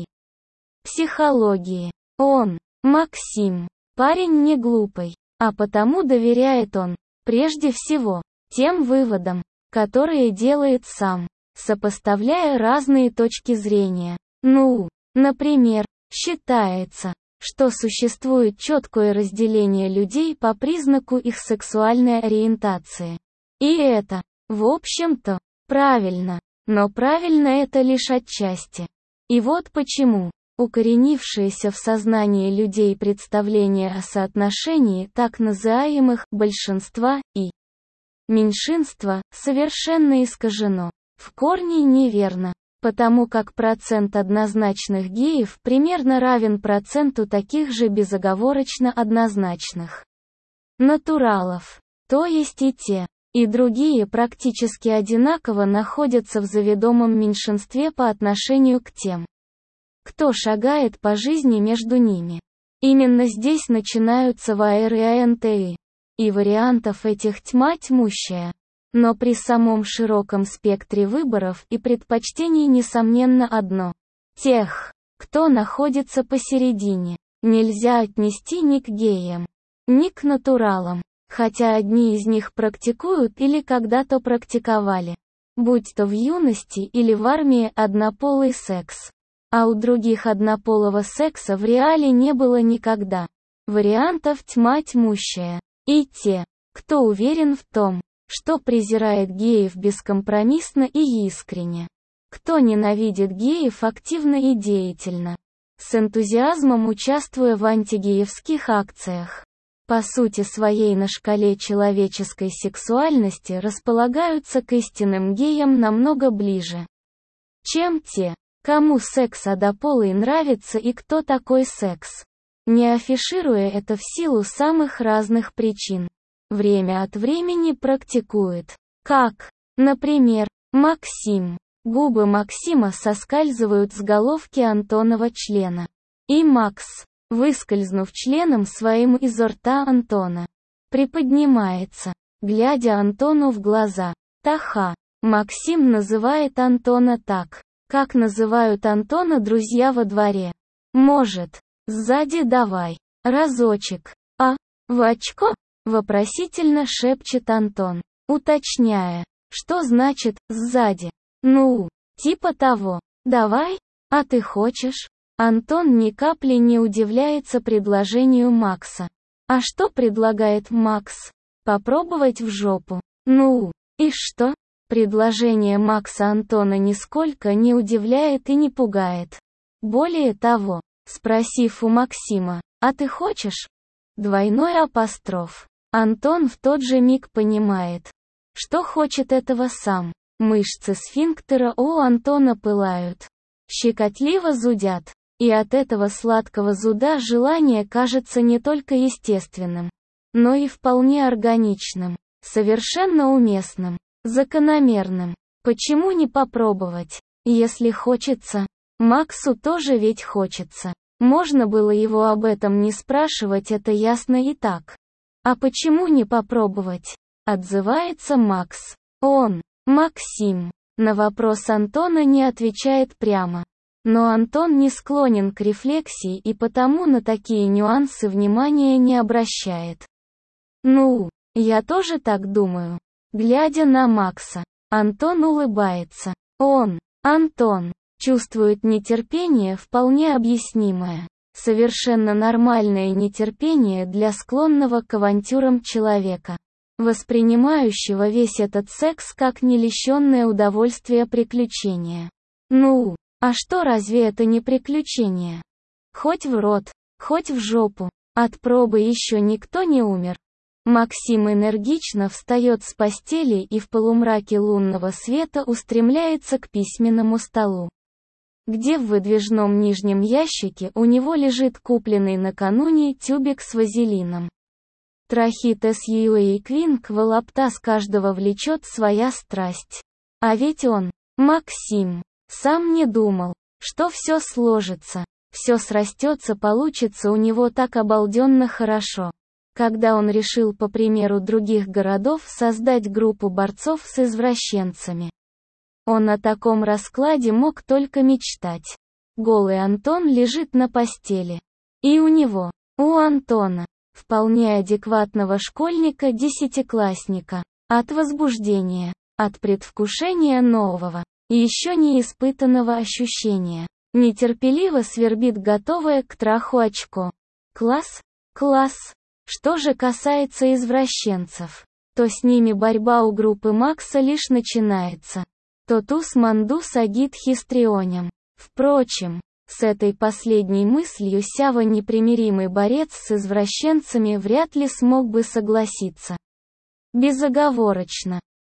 психологии. Он, Максим, парень не глупый, а потому доверяет он, прежде всего, тем выводам, которые делает сам, сопоставляя разные точки зрения. Например, считается, что существует четкое разделение людей по признаку их сексуальной ориентации. И это, в общем-то, правильно, но правильно это лишь отчасти. И вот почему. Укоренившееся в сознании людей представление о соотношении так называемых большинства и меньшинства совершенно искажено, в корне неверно, потому как процент однозначных геев примерно равен проценту таких же безоговорочно однозначных натуралов, то есть и те, и другие практически одинаково находятся в заведомом меньшинстве по отношению к тем, кто шагает по жизни между ними. Именно здесь начинаются ВАЭР и АНТИ. И вариантов этих тьма тьмущая. Но при самом широком спектре выборов и предпочтений несомненно одно. Тех, кто находится посередине, нельзя отнести ни к геям, ни к натуралам, хотя одни из них практикуют или когда-то практиковали, будь то в юности или в армии, однополый секс. А у других однополого секса в реале не было никогда. Вариантов тьма тьмущая. И те, кто уверен в том, что презирает геев бескомпромиссно и искренне. Кто ненавидит геев активно и деятельно. С энтузиазмом участвуя в антигеевских акциях. По сути своей на шкале человеческой сексуальности располагаются к истинным геям намного ближе, чем те, кому секс однополый нравится и кто такой секс, не афишируя это в силу самых разных причин, время от времени практикует. Как, например, Максим. Губы Максима соскальзывают с головки Антонова члена. И Макс, выскользнув членом своим изо рта Антона, приподнимается, глядя Антону в глаза. Таха. Максим называет Антона так, как называют Антона друзья во дворе. Может, сзади давай, разочек. А, в очко? Вопросительно шепчет Антон, уточняя, что значит «сзади». Типа того. Давай? А ты хочешь? Антон ни капли не удивляется предложению Макса. А что предлагает Макс? Попробовать в жопу. И что? Предложение Макса Антона нисколько не удивляет и не пугает. Более того, спросив у Максима, «А ты хочешь?» Двойной апостроф. Антон в тот же миг понимает, что хочет этого сам. Мышцы сфинктера у Антона пылают, щекотливо зудят, и от этого сладкого зуда желание кажется не только естественным, но и вполне органичным, совершенно уместным. Закономерным. Почему не попробовать? Если хочется, Максу тоже ведь хочется. Можно было его об этом не спрашивать, это ясно и так. А почему не попробовать? Отзывается Макс. Он, Максим, на вопрос Антона не отвечает прямо. Но Антон не склонен к рефлексии и потому на такие нюансы внимания не обращает. Ну, я тоже так думаю. Глядя на Макса, Антон улыбается. Антон, чувствует нетерпение, вполне объяснимое. Совершенно нормальное нетерпение для склонного к авантюрам человека, воспринимающего весь этот секс как не лишенное удовольствия приключения. Ну, а что, разве это не приключение? Хоть в рот, хоть в жопу. От пробы еще никто не умер. Максим энергично встает с постели и в полумраке лунного света устремляется к письменному столу, где в выдвижном нижнем ящике у него лежит купленный накануне тюбик с вазелином. Трахит Сьюэй Квинк волопта с каждого влечет своя страсть. А ведь он, Максим, сам не думал, что все сложится, все срастется, получится у него так обалденно хорошо. Когда он решил, по примеру других городов, создать группу борцов с извращенцами. Он о таком раскладе мог только мечтать. Голый Антон лежит на постели. И у него, у Антона, вполне адекватного школьника-десятиклассника, от возбуждения, от предвкушения нового, еще не испытанного ощущения, нетерпеливо свербит готовое к траху очко. Класс. Что же касается извращенцев, то с ними борьба у группы Макса лишь начинается. Тотус мандус агит хистрионем. Впрочем, с этой последней мыслью Сява, непримиримый борец с извращенцами, вряд ли смог бы согласиться. Безоговорочно.